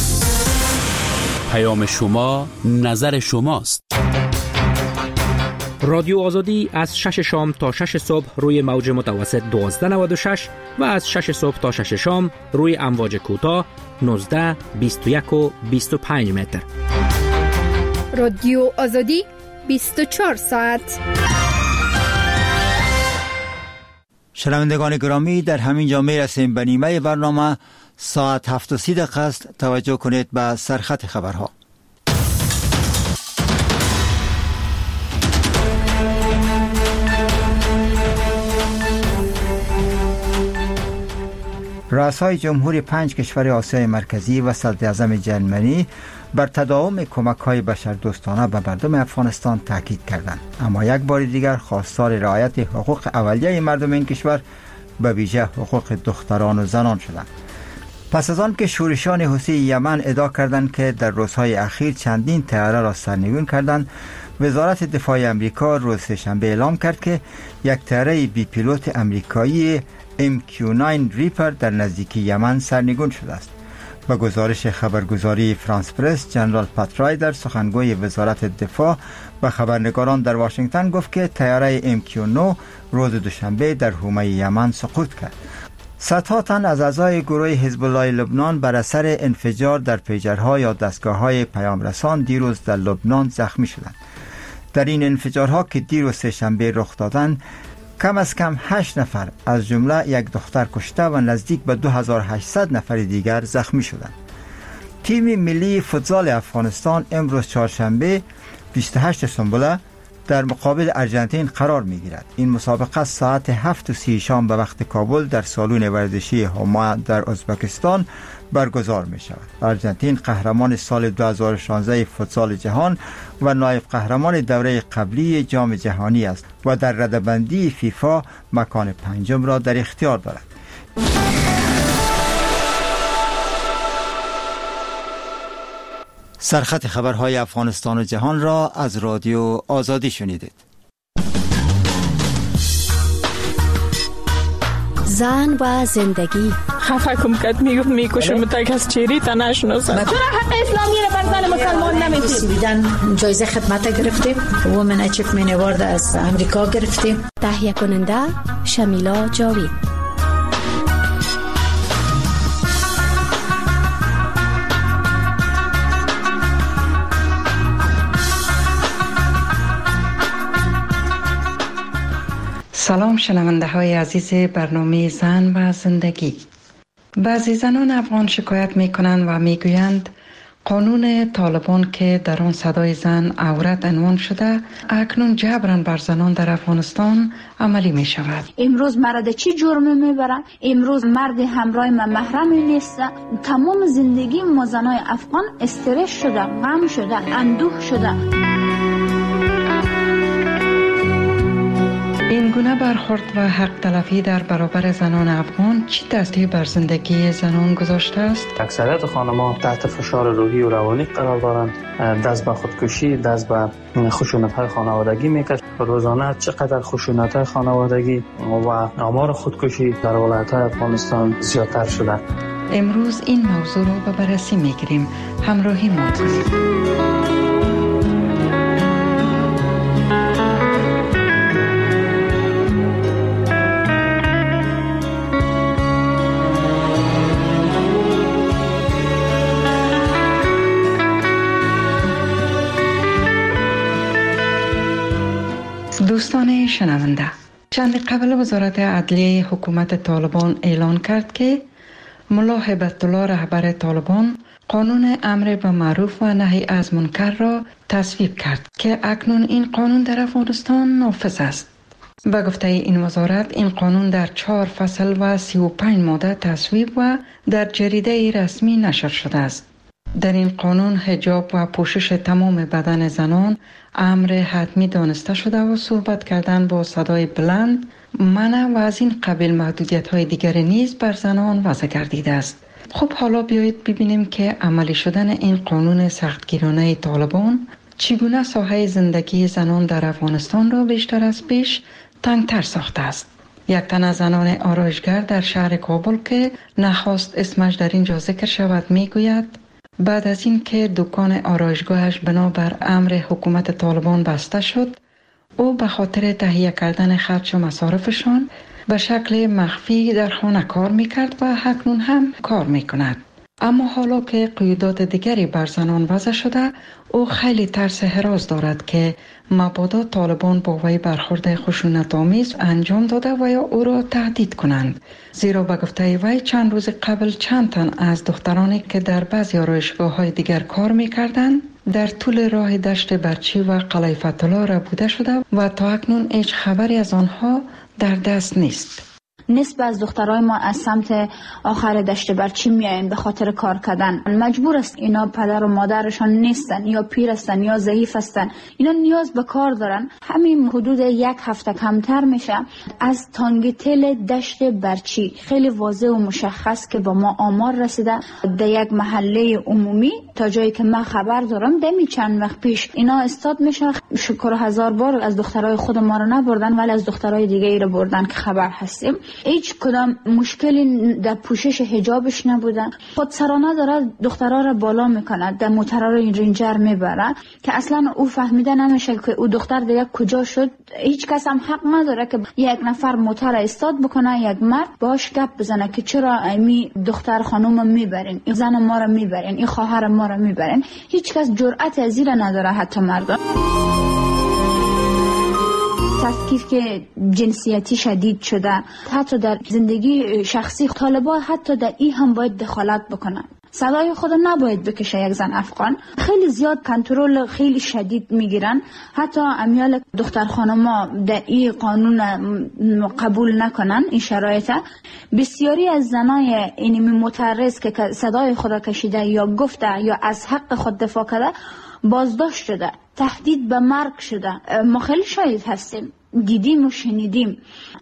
پیام شما نظر شماست. رادیو آزادی از 6 شام تا 6 صبح روی موج متوسط 1296 و از 6 صبح تا 6 شام روی امواج کوتاه 19 21 و 25 متر. رادیو آزادی 24 ساعت. شنوندگان گرامی، در همین جا میرسیم به نیمه برنامه. ساعت 7:30 است. توجه کنید به سرخط خبرها. رؤسای جمهوری 5 کشور آسیای مرکزی و صدر اعظم جرمنی بر تداوم کمک‌های بشردوستانه به مردم افغانستان تاکید کردند، اما یک بار دیگر خواستار رعایت حقوق اولیه مردم این کشور، به ویژه حقوق دختران و زنان شدند. پس از آن که شورشیان حوثی یمن ادعا کردند که در روزهای اخیر چندین طیاره را سرنگون کردند، وزارت دفاع امریکا روز سه‌شنبه اعلام کرد که یک طیاره بی پیلوت امریکایی MQ-9 ریپر در نزدیکی یمن سرنگون شده است. با گزارش خبرگزاری فرانس پرس، جنرال پات رایدر، سخنگوی وزارت دفاع، و خبرنگاران در واشنگتن گفت که طیاره MQ-9 روز دوشنبه در حومه یمن سقوط کرد. صدها تن از اعضای گروه حزب الله لبنان بر اثر انفجار در پیجرها یا دستگاه‌های پیامرسان دیروز در لبنان زخمی شدند. در این انفجارها که دیروز سه‌شنبه رخ دادند، کم از کم 8 نفر از جمله یک دختر کشته و نزدیک به 2800 نفر دیگر زخمی شدند. تیم ملی فوتبال افغانستان امروز چهارشنبه 28 سنبله در مقابل ارژانتین قرار می‌گیرد. این مسابقه ساعت 7:30 شام به وقت کابل در سالن ورزشی هما در ازبکستان برگزار می‌شود. ارژانتین قهرمان سال 2016 فوتسال جهان و نایب قهرمان دوره قبلی جام جهانی است و در رده‌بندی فیفا مکان 5 را در اختیار دارد. سرخط خبرهای افغانستان و جهان را از رادیو آزادی شنیدید. زن و زندگی. خفه کم کد میکشم تا کس چیری تا نشناسم. چرا حق اسلامی را بر زن مسلمان نمیدید؟ جایزه خدمت گرفتیم. وومن اچیومنت اوارد از امریکا گرفتیم. تهیه کننده شمیلا جاوید. سلام شنونده های عزیز برنامه زن و زندگی. بعضی زنان افغان شکایت می کنند و می گویند قانون طالبان که در آن صدای زن عورت عنوان شده اکنون جبران بر زنان در افغانستان عملی می شود. امروز مرد چی جرمی می برن؟ امروز مرد همراه من محرمی نیست. تمام زندگی ما زنای افغان استرس شده، غم شده، اندوه شده. این گونه برخورد و حق تلفی در برابر زنان افغان چی دستی بر زندگی زنان گذاشته است؟ اکثریت خانم‌ها تحت فشار روحی و روانی قرار دارند، دست به خودکشی، دست به خشونت‌های خانوادگی می‌کشند. روزانه چقدر خشونت‌های خانوادگی و آمار خودکشی در ولایت‌های افغانستان زیادتر شده. امروز این موضوع را به بررسی می‌گیریم. همراهی ما کنید. دوستان شنونده، چند قبل وزارت عدلیه حکومت طالبان اعلان کرد که ملا هیبت الله رهبر طالبان قانون امر به معروف و نهی از منکر را تصویب کرد که اکنون این قانون در افغانستان نافذ است. به گفته این وزارت این قانون در 4 فصل و 35 ماده تصویب و در جریده رسمی نشر شده است. در این قانون حجاب و پوشش تمام بدن زنان امر حتمی دانسته شده و صحبت کردن با صدای بلند منع و از این قبیل محدودیت‌های دیگر نیز بر زنان وضع گردیده است. خب حالا بیایید ببینیم که عملی شدن این قانون سختگیرانه طالبان چگونه ساحه زندگی زنان در افغانستان را بیشتر از پیش تنگتر ساخته است. یک تن از زنان آرایشگر در شهر کابل که نخواست اسمش در اینجا ذکر شود میگوید بعد از این که دکان آرایشگاهش بنابر امر حکومت طالبان بسته شد، او به خاطر تهیه کردن خرج و مصارفشان به شکل مخفی در خانه کار میکرد و اکنون هم کار میکند. اما حالا که قیودات دیگری بر زنان وضع شده، او خیلی ترس هراس دارد که مبادا طالبان با وی برخورد خشونت‌آمیز انجام داده و یا او را تهدید کنند. زیرا به گفته وی چند روز قبل چند تن از دخترانی که در بعضی آرایشگاه‌های دیگر کار می‌کردند در طول راه دشت برچی و قلعه فتح‌الله ربوده شده و تا اکنون هیچ خبری از آنها در دست نیست. نسبت از دخترای ما از سمت آخر دشت برچی میاین به خاطر کار کردن. مجبور است اینا پدر و مادرشان نیستن یا پیر هستن یا ضعیف هستن. اینا نیاز به کار دارن. همین حدود 1 هفته کمتر میشه از تانگتل دشت برچی خیلی واضح و مشخص که با ما آمار رسیده در یک محله عمومی تا جایی که من خبر دارم دمی چند وقت پیش اینا استاد میشه. شکر 1000 بار از دخترای خود ما رو نبردن ولی از دخترای دیگه ای رو بردن که خبر هستیم. هیچ کدام مشکلی در پوشش حجابش نبودن. خودسرانه داره دخترها را بالا میکنه، در موترها رو رنجر میبره که اصلا او فهمیده نمیشه که او دختر دیگه کجا شد. هیچ کس هم حق نداره که یک نفر موتر استاد بکنه، یک مرد باش گپ بزنه که چرا می دختر خانوم میبرین، این زن ما رو میبرین، این خواهر ما رو میبرین. هیچ کس جرأت از این نداره، حتی مردم. تفکیک که جنسیتی شدید شده، حتی در زندگی شخصی طالبان حتی در این هم باید دخالت بکنن. صدای خود نباید بکشه. یک زن افغان خیلی زیاد کنترل خیلی شدید میگیرن. حتی امیال دختر خانما در این قانون قبول نکنن این شرایط. بسیاری از زنای اینمی متعرض که صدای خود کشیده یا گفته یا از حق خود دفاع کرده بازداشت شده، تهدید به مرگ شده. ما خیلی شاهد هستیم، دیدیم و شنیدیم.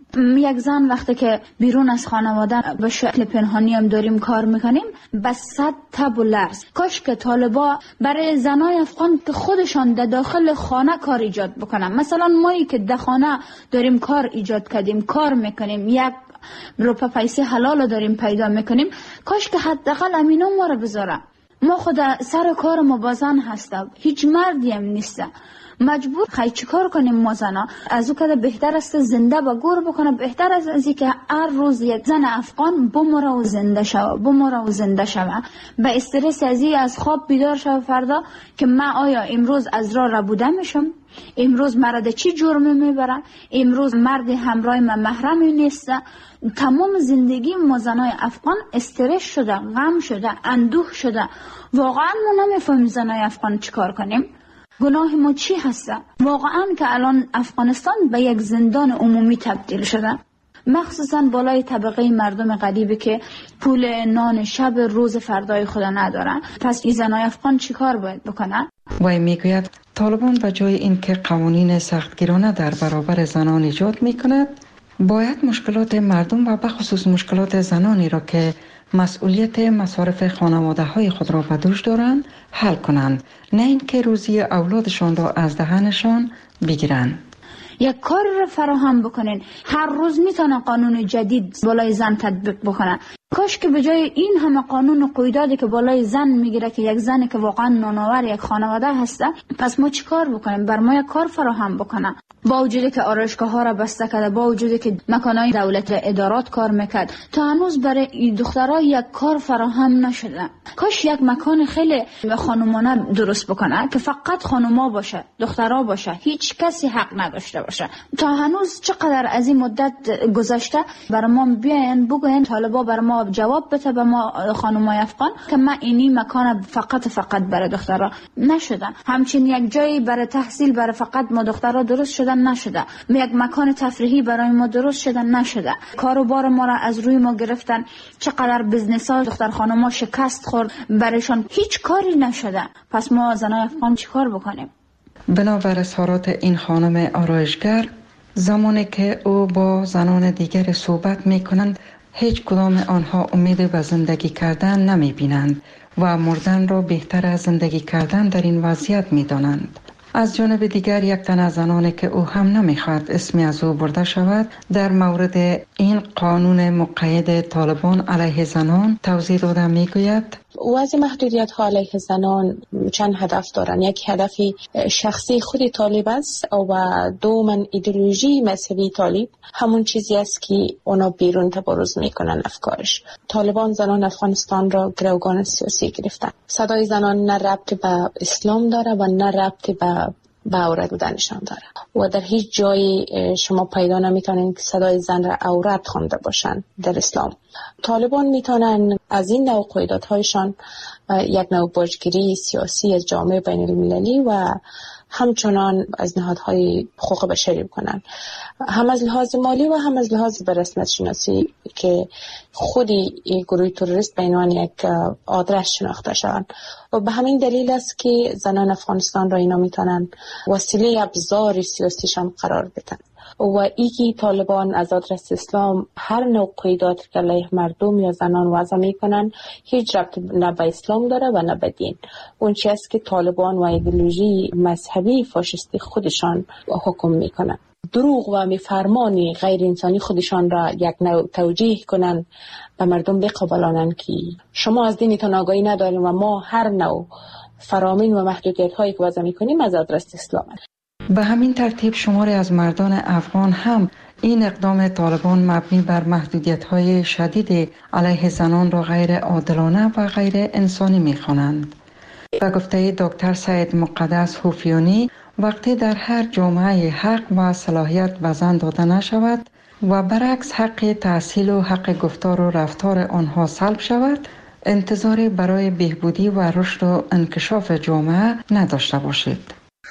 یک زن وقتی که بیرون از خانواده به شکل پنهانی هم داریم کار میکنیم به 100 تب و لرز. کاش که طالبا برای زنای افغان که خودشان در داخل خانه کار ایجاد بکنن. مثلا مایی که در خانه داریم کار ایجاد کردیم، کار میکنیم، یک روپا پیسه حلال داریم پیدا میکنیم، کاش که حداقل امینا ما رو بذاره. ما خود سر کار ما با زن هستم، هیچ مردی هم نیست. مجبور خیلی چی کار کنیم ما زنا؟ از او که بهتر است زنده با گور بکنه، بهتر از اینکه که هر روز یک زن افغان بمره و زنده شوه، بمره و زنده شوه، به استرس از خواب بیدار شوه فردا که من آیا امروز از راه ربوده میشم، امروز مرد چی جرمی میبرن، امروز مرد همراه من محرمی نیست. تمام زندگی ما زنای افغان استرس شده، غم شده، اندوه شده. واقعا ما نمیفهمیم زنای افغان چی کار کنیم. گناه ما چی هسته؟ واقعا که الان افغانستان به یک زندان عمومی تبدیل شده، مخصوصا بالای طبقه مردم غریبی که پول نان شب روز فردای خدا ندارن. پس این زنای افغان چی کار باید بکنن؟ وی میگوید طالبان به جای اینکه قوانین سختگیرانه در برابر زنان ایجاد میکند، باید مشکلات مردم و بخصوص مشکلات زنانی را که مسئولیت مصارف خانواده های خود را به دوش دارند حل کنند، نه اینکه روزی اولادشان را از دهنشان بگیرند. یک کار را فراهم بکنین. هر روز میتونه قانون جدید بالای زن تطبیق بکنه. کاش که به جای این همه قانون و قیوداتی که بالای زن میگیره که یک زن که واقعا نانآور یک خانواده هسته، پس ما چی کار بکنیم؟ بر ما یک کار فراهم بکنه. با وجودی که آرایشگاه ها را بسته کرده، با وجودی که مکانهای دولت ادارات کار میکرد، تا هنوز برای این دخترها یک کار فراهم نشده. کاش یک مکان خیلی خانمانه درست بکنه که فقط خانوما باشه، دخترها باشه، هیچ کسی حق نداشته باشه. تا هنوز چقدر از این مدت گذشته برای ما بیاین بگوین، طالبا برای ما جواب بده به ما خانمای افغان که من اینی مکان فقط برای دخترها نشده. همچنین یک جایی برای تحصیل برای فقط ما دخترها درست شده نشده. یک مکان تفریحی برای ما درست شده نشده. کاروبار ما را از روی ما گرفتن. چقدر بزنس ها دختر خانما شکست خورد، برایشان هیچ کاری نشده. پس ما زنای افغان چی کار بکنیم؟ بنابر اظهارات این خانم آرایشگر، زمانی که او با زنان دیگر صحبت می کنند، هیچ کدام آنها امید به زندگی کردن نمی بینند و مردن را بهتر از زندگی کردن در این وضعیت می دانند. از جانب دیگر یک تن از زنانی که او هم نمیخواد اسمی از او برده شود در مورد این قانون مقید طالبان علیه زنان توضیح داده میگوید وضع محدودیت ها علیه زنان چند هدف دارن. یک هدفی شخصی خود طالب است و دوما ایدئولوژی مذهبی طالب همون چیزی است که اونا بیرون تبارز میکنن افکارش. طالبان زنان افغانستان را گروگان سیاسی گرفتن. صدای زنان نه ربط به اسلام داره و نه ربط به عورت بودنشان داره و در هیچ جایی شما پیدا نمیتونین که صدای زن را عورت خوانده باشن در اسلام. طالبان میتونن از این نوع قیودات‌هایشان یک نوع باجگیری سیاسی از جامعه بین المللی و همچنان از نهادهای حقوق بشری بکنن، هم از لحاظ مالی و هم از لحاظ به رسمیت شناسی که خودی گروه تروریست به عنوان یک آدرس شناخته شوند. و به همین دلیل است که زنان افغانستان را اینا میتونن وسیله ابزار سیاسیشان قرار بدن و اینکه طالبان از آدرس اسلام هر نوع قیودات که علیه مردم یا زنان وضع میکنن هیچ ربط نه به اسلام داره و نه به دین. اون چیزی است که طالبان و ایدئولوژی مذهبی فاشیستی خودشان حکم میکنن. دروغ و میفرمانی غیر انسانی خودشان را یک نوع توجیه کنن به مردم بقبولانن که شما از دینتان آگاهی ندارین و ما هر نوع فرامین و محدودیت هایی که وضع میکنیم از آدرس اسلام. به همین ترتیب شماری از مردان افغان هم این اقدام طالبان مبنی بر محدودیت‌های شدید علیه زنان را غیر عادلانه و غیر انسانی می‌خوانند. به گفته دکتر سید مقدس حوفیونی، وقتی در هر جامعه حق و صلاحیت به زن داده نشود و برعکس حق تحصیل و حق گفتار و رفتار آنها سلب شود، انتظاری برای بهبودی و رشد و انکشاف جامعه نداشته باشید.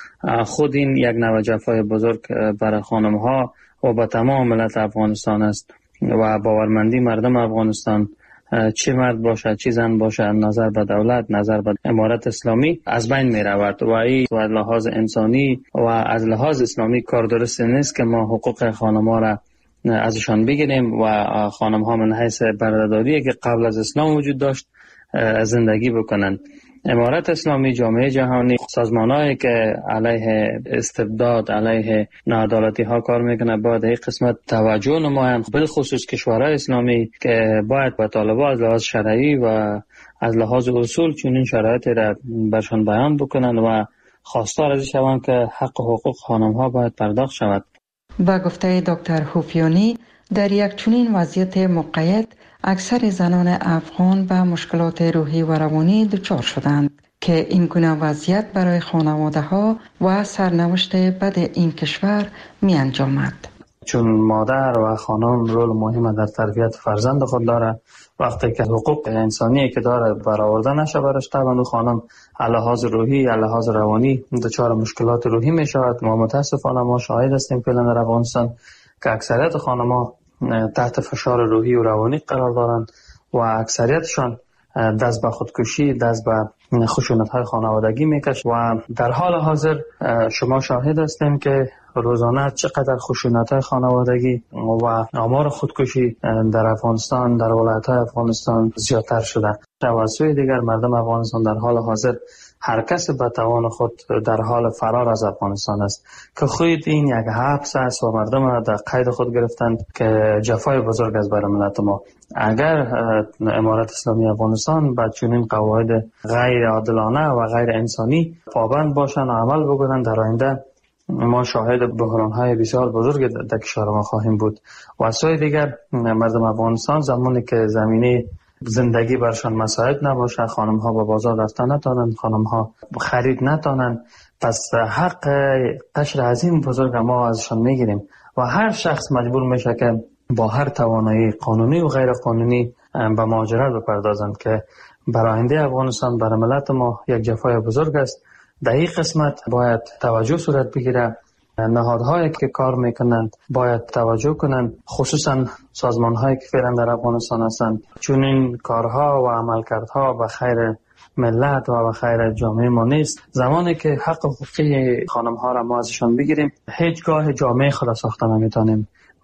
خود این یک نوع جفای بزرگ برای خانم ها و با تمام ملت افغانستان است و باورمندی مردم افغانستان چه مرد باشه چه زن باشه نظر به دولت نظر به امارت اسلامی از بین می رود و این از لحاظ انسانی و از لحاظ اسلامی کار درست نیست که ما حقوق خانم ها را ازشان بگیریم و خانم ها من حیث بردهداری که قبل از اسلام وجود داشت زندگی بکنن. امارت اسلامی، جامعه جهانی، سازمان‌هایی که علیه استبداد، علیه ناعدالتی ها کار میکنه باید این قسمت توجه نمایند، بالخصوص کشورهای اسلامی که باید به طالبان از لحاظ شرعی و از لحاظ اصول چنین شرایطی را برشان بیان بکنند و خواستار از شوند که حق و حقوق خانم ها باید پرداخت شود. با گفته دکتر حوفیونی، در یک چنین وضعیت مقید اکثر زنان افغان به مشکلات روحی و روانی دچار شدند که این گونه وضعیت برای خانواده ها و سرنوشت بد این کشور می انجامد. چون مادر و خانم رول مهم در تربیت فرزند خود داره، وقتی که حقوق انسانی که داره برآورده نشه برش، طبعا خانم لحاظ روحی لحاظ روانی دچار مشکلات روحی می شود. ما متاسفانه ما شاهد هستیم فعلا در افغانستان که اکثریت خانم‌ها تحت فشار روحی و روانی قرار دارند و اکثریتشان دست به خودکشی، دست به خشونت‌های خانوادگی میکشند و در حال حاضر شما شاهد هستیم که روزانه چقدر خشونت‌های خانوادگی و آمار خودکشی در افغانستان، در ولایت‌های افغانستان زیادتر شده. از سوی دیگر مردم افغانستان در حال حاضر هر کس به توان خود در حال فرار از افغانستان است که خود این یک حبس است و مردم را در قید خود گرفتند که جفای بزرگ است برای ملت ما. اگر امارت اسلامی افغانستان با چنین قواعد غیر عادلانه و غیر انسانی پابند باشند و عمل بکنند، در آینده ما شاهد بحران‌های بسیار بزرگ در کشور ما خواهیم بود. و از سوی دیگر مردم افغانستان زمانی که زمینه زندگی برشان مساعد نباشه، خانم ها به بازار رفتن نتانند، خانم ها خرید نتانند، پس حق قشر عظیم بزرگ ما ازشان میگیریم و هر شخص مجبور میشه که با هر توانایی قانونی و غیر قانونی به مهاجرت بپردازند که برای آینده افغانستان، برای ملت ما یک جفای بزرگ است. در این قسمت باید توجه صورت بگیره. نهادهایی که کار میکنند باید توجه کنند، خصوصا سازمانهایی که فعلا در افغانستان هستند، چون این کارها و عملکردها به خیر ملت و به خیر جامعه ما نیست. زمانی که حق حقوقی خانم ها را ما ازشان بگیریم، هیچگاه جامعه خود ساخته نمیتونیم.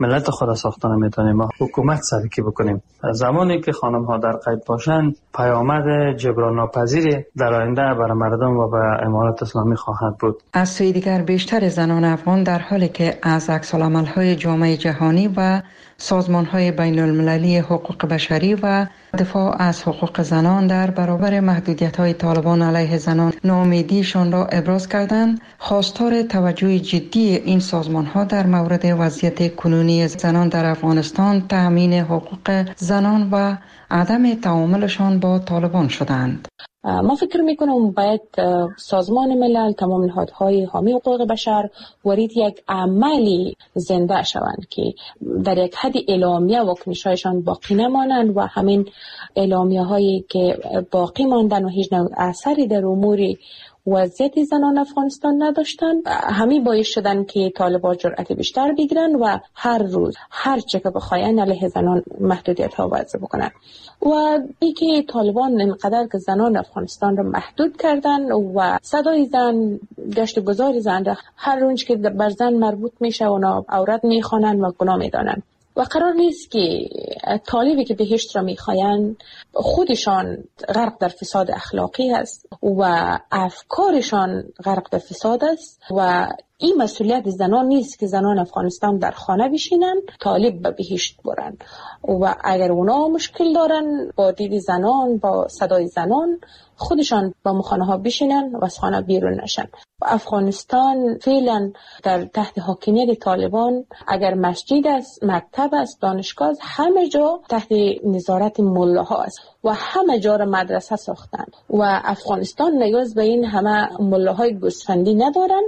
ملت خود ساخته نمیتونیم، ما حکومت سرکی بکنیم. زمانی که خانم ها در قید باشند پیامد جبران ناپذیری در آینده برای مردم و به امارات اسلامی خواهد بود. از سوی دیگر بیشتر زنان افغان در حالی که از عکس‌العمل‌های جامعه جهانی و سازمان‌های بین‌المللی حقوق بشری و دفاع از حقوق زنان در برابر محدودیت‌های طالبان علیه زنان ناامیدیشان را ابراز کردند، خواستار توجه جدی این سازمان‌ها در مورد وضعیت کنونی زنان در افغانستان، تأمین حقوق زنان و عدم تعاملشان با طالبان شدند. ما فکر میکنم باید سازمان ملل، تمام نهادهای حامی حقوق بشر وارد یک عملی زنده شوند که در یک حد اعلامیه واکنش‌هایشان باقی نمانند و همین اعلامیه هایی که باقی ماندن و هیچ نوع اثری در امور وضعیت زنان افغانستان نداشتن، همین باعث شدن که طالبان جرأت بیشتر بگیرن و هر روز هر چه که بخواین علیه زنان محدودیت ها وضع بکنن. و ای که طالبان اینقدر که زنان افغانستان را محدود کردن و صدای زن، گشت گذار زن را هر اونچه که بر زن مربوط میشه اونا عورت میخوانن و گناه میدانن. و قرار نیست که طالبی که بهشت را میخواین خودشان غرق در فساد اخلاقی است و افکارشان غرق در فساد است و این مسئولیت زنان نیست که زنان افغانستان در خانه بشینن طالب به بهشت برن. و اگر اونا مشکل دارن با دید زنان، با صدای زنان، خودشان با مخانه ها بشینن و از خانه بیرون نشن. افغانستان فعلا در تحت حاکمیت طالبان اگر مسجد است، مکتب است، دانشگاه است، همه جا تحت نظارت ملاها است و همه جا را مدرسه ساختن و افغانستان نیاز به این همه ملاهای گوسفندی ندارن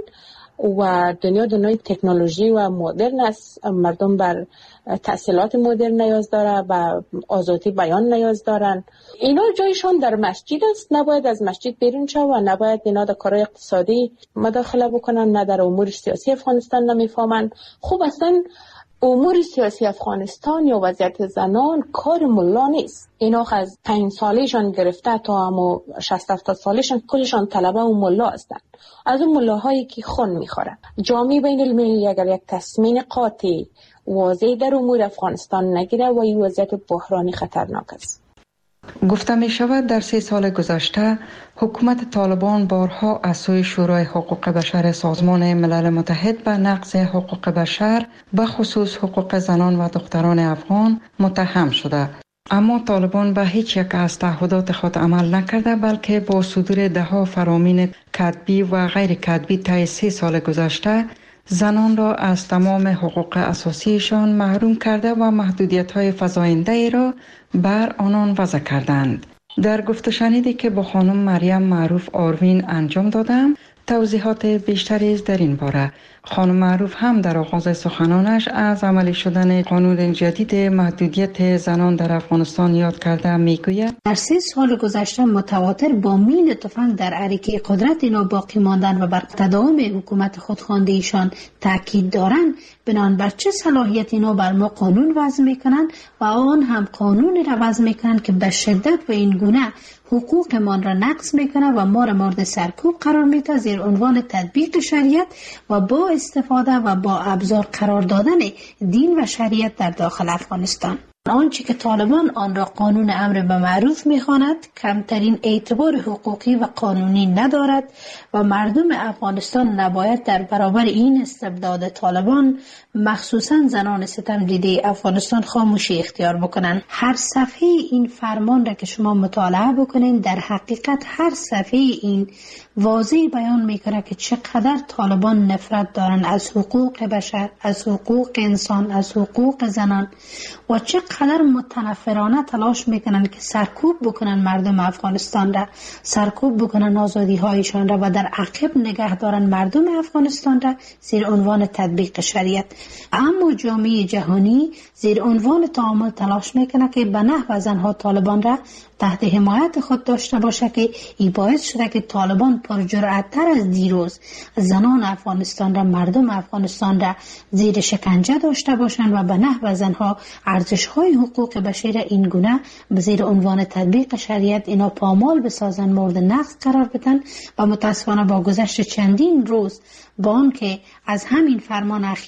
و دنیای تکنولوژی و مدرن است. مردم بر تحصیلات مدرن نیاز داره، و آزادی بیان نیاز دارن. اینا جایشان در مسجد است، نباید از مسجد بیرون شو و نباید اینا در کارهای اقتصادی مداخله بکنن، نه در امور سیاسی افغانستان نمیفهمن. خب اصلا امور سیاسی افغانستان یا وضعیت زنان کار ملا نیست. اینا از 5 سالشان گرفته تا همو 60-70 سالشان کلشان طلبه و ملا هستند. از اون ملاهایی که خون میخورن. جامعه بین المللی اگر یک تصمیم قاطع واضح در امور افغانستان نگیره و این وضعیت بحرانی خطرناک است. گفته می شود در 3 سال گذشته حکومت طالبان بارها از سوی شورای حقوق بشر سازمان ملل متحد به نقض حقوق بشر به خصوص حقوق زنان و دختران افغان متهم شده، اما طالبان به هیچ یک از تعهدات خود عمل نکرده، بلکه با صدور ده‌ها فرامین کتبی و غیر کتبی طی 3 سال گذشته زنان را از تمام حقوق اساسیشان محروم کرده و محدودیت‌های فزاینده را بر آنان وضع کردند. در گفت و شنیدی که با خانم مریم معروف آروین انجام دادم، توضیحات بیشتری در این باره. خانم معروف هم در آغاز سخنانش از عملی شدن قانون جدید محدودیت زنان در افغانستان یاد کرده میگوید در 3 سال گذشته متواتر با مین تفنگ در عریکه قدرت اینا باقی ماندن و بر تداوم حکومت خودخوانده ایشان تاکید دارند، بنان بر چه صلاحیت اینا بر ما قانون وضع میکنن و آن هم قانون را وضع میکنن که به شدت و این گونه حقوق ما را نقض میکنه و ما را مورد سرکوب قرار میده زیر عنوان تطبیق شریعت و با استفاده و با ابزار قرار دادن دین و شریعت در داخل افغانستان. آنچه که طالبان آن را قانون امر به معروف میخواند کمترین اعتبار حقوقی و قانونی ندارد و مردم افغانستان نباید در برابر این استبداد طالبان مخصوصا زنان ستم دیده افغانستان خاموشی اختیار بکنند. هر صفحه این فرمان را که شما مطالعه بکنین در حقیقت هر صفحه این واضح بیان میکنه که چقدر طالبان نفرت دارن از حقوق بشر، از حقوق انسان، از حقوق زنان و چقدر متنفرانه تلاش میکنن که سرکوب بکنن مردم افغانستان را، سرکوب بکنن آزادی هایشان را و در عقب نگه دارن مردم افغانستان را زیر عنوان تطبیق شریعت. اما جامعه جهانی زیر عنوان تعامل تلاش میکنه که به نحو زنها طالبان را تحت حمایت خود داشته باشه که این باعث شده که طالبان پرجرأت‌تر از دیروز زنان افغانستان را، مردم افغانستان را زیر شکنجه داشته باشند و به نحو زنها ارزش‌های حقوق بشر این گونه به زیر عنوان تطبیق شریعت اینا پامال بسازن، مورد نقض قرار بدن و متاسفانه با گذشت چندین روز با آن که از همین فرمان اخیر طالبان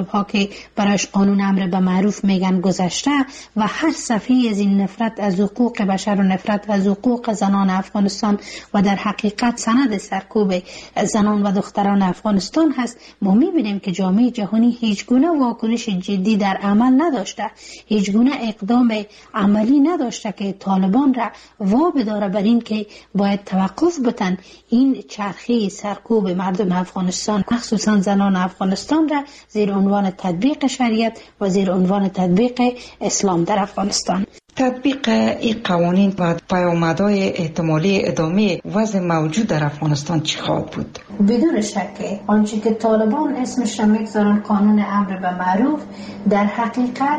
طالب ها که برایش قانون امر به معروف میگن گذشته و هر صفحه از این نفرت از حقوق بشر و نفرت از حقوق زنان افغانستان و در حقیقت سند سرکوب زنان و دختران افغانستان هست. ما میبینیم که جامعه جهانی هیچ گونه واکنش جدی در عمل نداشته، هیچ گونه اقدام عملی نداشته که طالبان را وابداره بر این که باید توقف بتن این چرخه سرکوب مردم افغانستان مخصوصا زنان افغانستان را زیر عنوان تطبیق شریعت و زیر عنوان تطبیق اسلام در افغانستان. تطبیق این قوانین و پیامدهای احتمالی ادامه وضع موجود در افغانستان چی خواهد بود؟ بدون شک آنچه که طالبان اسمش را میگذارن قانون امر به معروف در حقیقت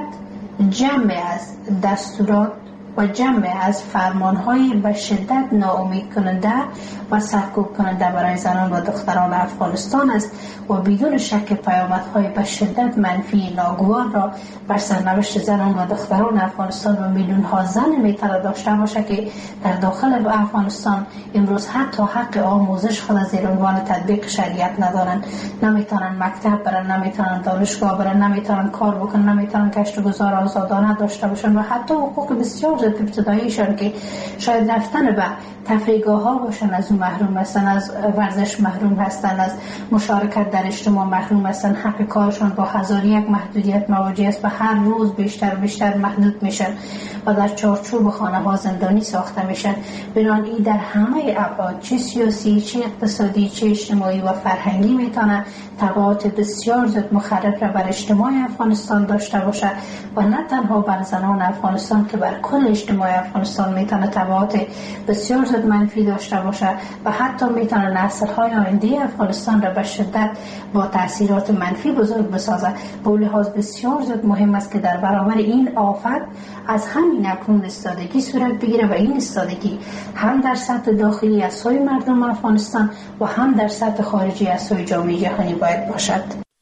جمع از دستورات و جمع از فرمانهای به شدت ناامید کننده و سرکوب کننده برای زنان و دختران افغانستان است و بدون شک پیامدهای به شدت منفی ناگوار را بر سرنوشت زنان و دختران افغانستان و میلیون ها زن میتونه داشته باشه که در داخل افغانستان امروز حتی حق آموزش خود زیر عنوان تطبیق شریعت ندارن، نمیتونن مکتب برن، نمیتونن دانشگاه برن، نمیتونن کار بکنن، نمیتونن کشت و گذار آزادانه داشته باشن و حتی حقوق بسیار ابتداییشان که شاید رفتن به تفریحگاه ها باشن از اون محروم هستن، از ورزش محروم هستن، از مشارکت در اجتماع محروم هستن، حق کارشان با هزار یک محدودیت مواجه است و هر روز بیشتر و بیشتر محدود میشن و در چارچوب خانه ها زندانی ساخته میشن. بنابراین در همه ابعاد چه سیاسی، چه اقتصادی، چه اجتماعی و فرهنگی میتونه تبعات بسیار زیاد مخرب را بر اجتماع افغانستان داشته باشه و نه تنها بر زنان افغانستان که بر کل اجتماع افغانستان میتونه تبعات بسیار زیاد منفی داشته باشه و حتی میتونه نسل‌های آینده افغانستان را به شدت با تاثیرات منفی بزرگ بسازه. به لحاظ بسیار زیاد مهم است که در برابر این آفت از همین اکنون استادگی صورت بگیره و این استادگی هم در سطح داخلی از سوی مردم افغانستان و هم در سطح خارجی از سوی جامعه جهانی باید باشد.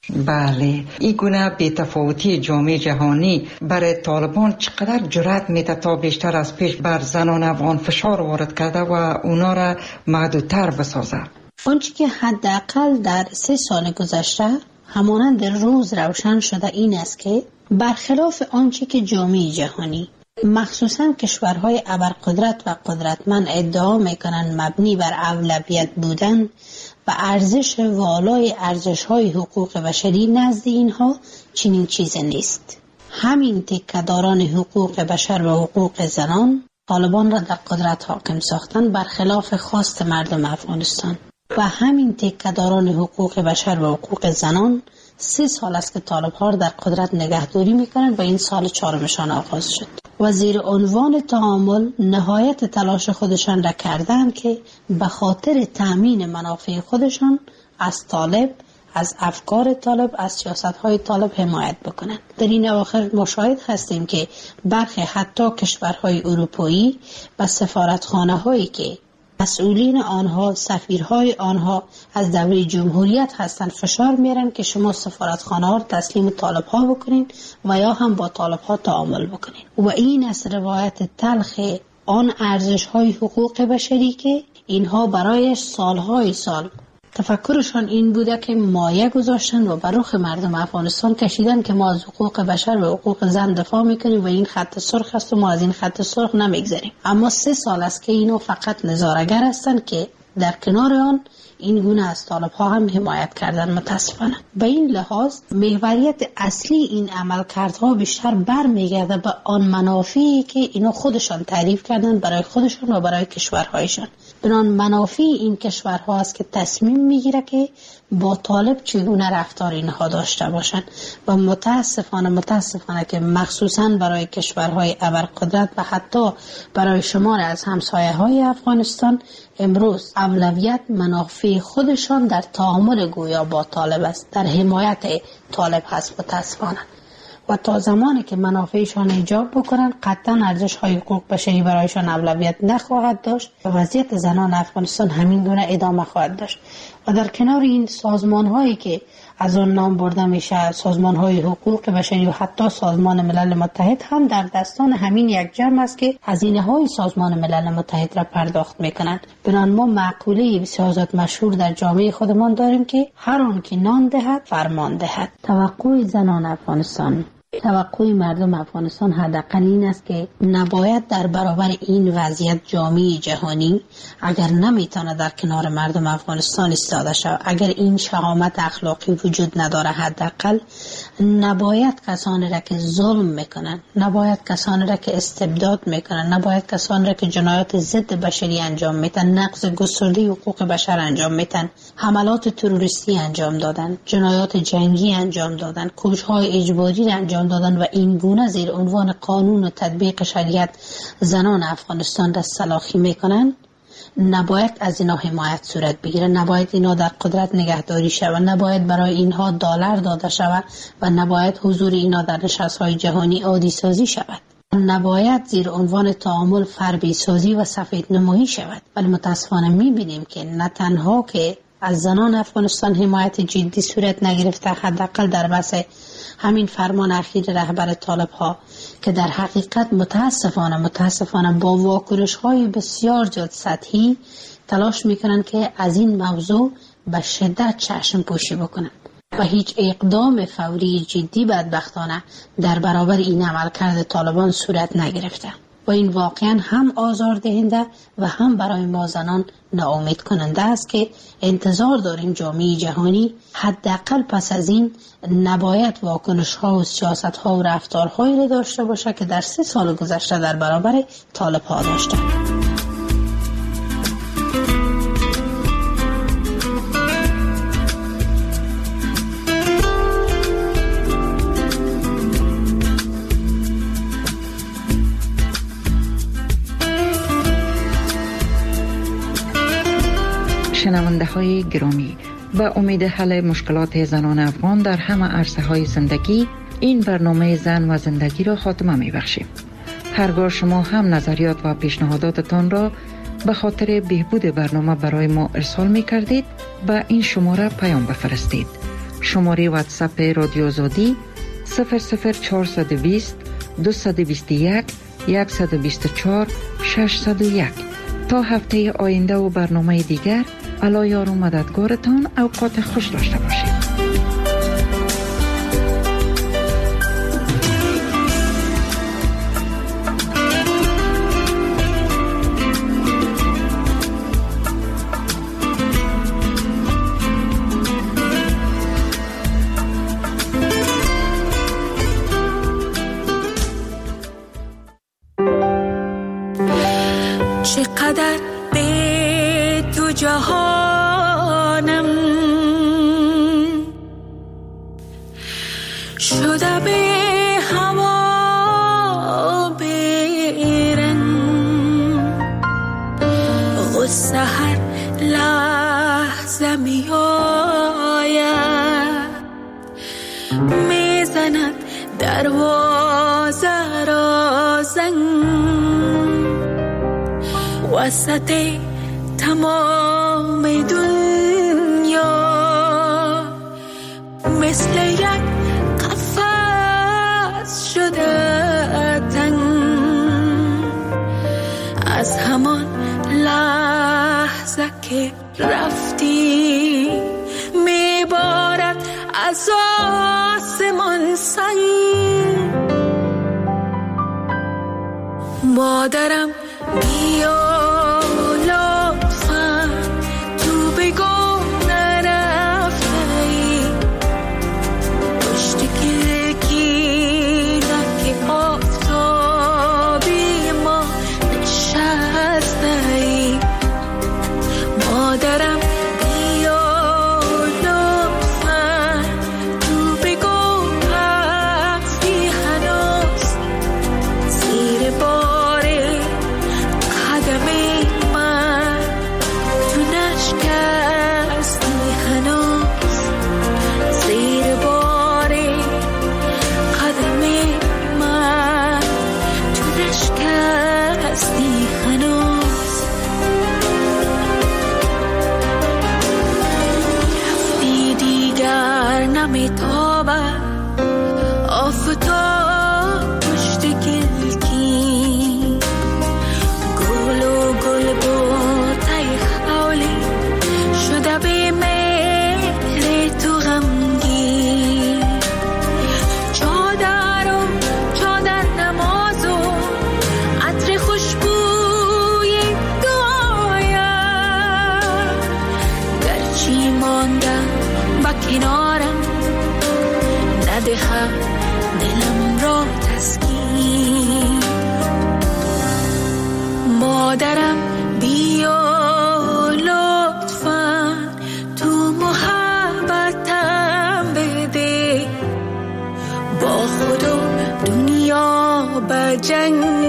بله، این گونه بی‌تفاوتی جامعه جهانی برای طالبان چقدر جرأت میده تا بیشتر از پیش بر زنان افغان فشار وارد کرده و اونا را محدودتر بسازه؟ آنچه که حداقل در 3 سال گذشته همانند روز روشن شده این است که برخلاف آنچه که جامعه جهانی مخصوصاً کشورهای ابرقدرت و قدرتمند ادعا میکنند مبنی بر اولویت بودن و ارزش والای ارزش‌های حقوق بشری نزد اینها چنین چیزی نیست. همین تکه‌داران حقوق بشر و حقوق زنان طالبان را در قدرت حاکم ساختن برخلاف خواست مردم افغانستان و همین تکه‌داران حقوق بشر و حقوق زنان 3 سال است که طالب‌ها در قدرت نگهداری میکنند و این سال 4مشان آغاز شد و زیر عنوان تعامل نهایت تلاش خودشان را کردند که به خاطر تأمین منافع خودشان از طالب، از افکار طالب، از سیاست‌های طالب حمایت بکنند. در این اواخر مشاهد هستیم که برخی حتی کشورهای اروپایی و سفارتخانه‌هایی که مسئولین آنها، سفیرهای آنها از دوره جمهوریت هستند فشار میارن که شما سفارتخانه ها تسلیم طالب ها بکنین و یا هم با طالب ها تعامل بکنین و این از روایت تلخ آن ارزش های حقوق بشری که اینها برایش سالهای سال تفکرشان این بوده که مایه گذاشتن و بر رخ مردم افغانستان کشیدن که ما از حقوق بشر و حقوق زن دفاع میکنیم و این خط سرخ است و ما از این خط سرخ نمیگذاریم. اما 3 سال است که اینو فقط نظاره‌گر هستند که در کنار آن این گونه از طالب ها هم حمایت کردن. متاسفانه به این لحاظ محوریت اصلی این عملکردها بیشتر برمیگرده به آن منافعی که اینا خودشان تعریف کردن برای خودشان و برای کشورهایشان. بنان منافع این کشورها است که تصمیم میگیره که با طالب چگونه رفتار اینها داشته باشند و متاسفانه که مخصوصاً برای کشورهای ابرقدرت و حتی برای شمار از همسایه‌های افغانستان امروز اولویت منافع خودشان در تعامل گویا با طالب است، در حمایت طالب هست. متاسفانه و تا زمانی که منافعشان ایجاب بکنن قطعا ارزش‌های حقوق بشری برایشان اولویت نخواهد داشت و وضعیت زنان افغانستان همین گونه ادامه خواهد داشت و در کنار این سازمان هایی که از آن نام برده میشه، سازمان های حقوق بشری و حتی سازمان ملل متحد هم در دستان همین یک جمع است که هزینه های سازمان ملل متحد را پرداخت میکنند. بنان ما مقوله بسیار زیاد مشهور در جامعه خودمان داریم که هر آن که نان دهد فرمان دهد. توقع زنان افغانستان، توقع مردم افغانستان حداقل این است که نباید در برابر این وضعیت جامعه جهانی اگر نمیتونه در کنار مردم افغانستان ایستاده شود، اگر این شهامت اخلاقی وجود نداره، حداقل نباید کسانی را که ظلم میکنن، نباید کسانی را که استبداد میکنن، نباید کسانی را که جنایات ضد بشری انجام میدن، نقض گسترده حقوق بشر انجام میدن، حملات تروریستی انجام دادن، جنایات جنگی انجام دادن، کشت‌های اجباری انجام دادن و این گونه زیر عنوان قانون و تطبیق شریعت زنان افغانستان را سلاخی میکنن، نباید از اینا حمایت صورت بگیره، نباید اینا در قدرت نگهداری شود، نباید برای اینها دلار داده شود و نباید حضور اینا در نشست‌های جهانی عادی سازی شود، نباید زیر عنوان تعامل فربی سازی و سفید نمایی شود. ولی متاسفانه میبینیم که نه تنها که از زنان افغانستان حمایت جدی صورت نگرفته، حداقل در بحث همین فرمان اخیر رهبر طالب ها که در حقیقت متاسفانه با واکنش های بسیار زیاد سطحی تلاش میکنن که از این موضوع به شدت چشم پوشی بکنن و هیچ اقدام فوری جدی بدبختانه در برابر این عملکرد طالبان صورت نگرفته و این واقعا هم آزاردهنده و هم برای ما زنان ناامید کننده است که انتظار داریم جامعه جهانی حداقل پس از این نباید واکنش ها و سیاست ها و رفتارهایی را داشته باشه که در 3 سال گذشته در برابر طالب ها داشته. شنونده های گرامی، به امید حل مشکلات زنان افغان در همه عرصه های زندگی، این برنامه زن و زندگی را خاتمه می بخشیم. هرگاه شما هم نظریات و پیشنهاداتتان را به خاطر بهبود برنامه برای ما ارسال می کردید، به این شماره پیام بفرستید. شماره واتساپ رادیو آزادی 00420 221 124 601. تا هفته آینده و برنامه دیگر، الله یار و مددگارتان. اوقات خوش داشته باشید. چقدر به تو جهانم شده به هوا بیرن، غصه هر لحظه می آید، می زند دروازه را زنگ، وسط تمام دنیا مثل یک قفس شده تنگ. از همان لحظه که رفتی میبارد از آسمان سنگ. مادرم بیا لطفاً، تو بگو نرفتی، پشت کلکینک آفتابی ما نشستی. مادرم بیا لطفاً، تو بگو هستی هنوز زیر بار قدم من، تو نشکستی هنوز زیر بار قدم من، تو نشکستی هنوز. مادرم بیا لطفاً تو محبتم بده با خود و دنیا به جنگ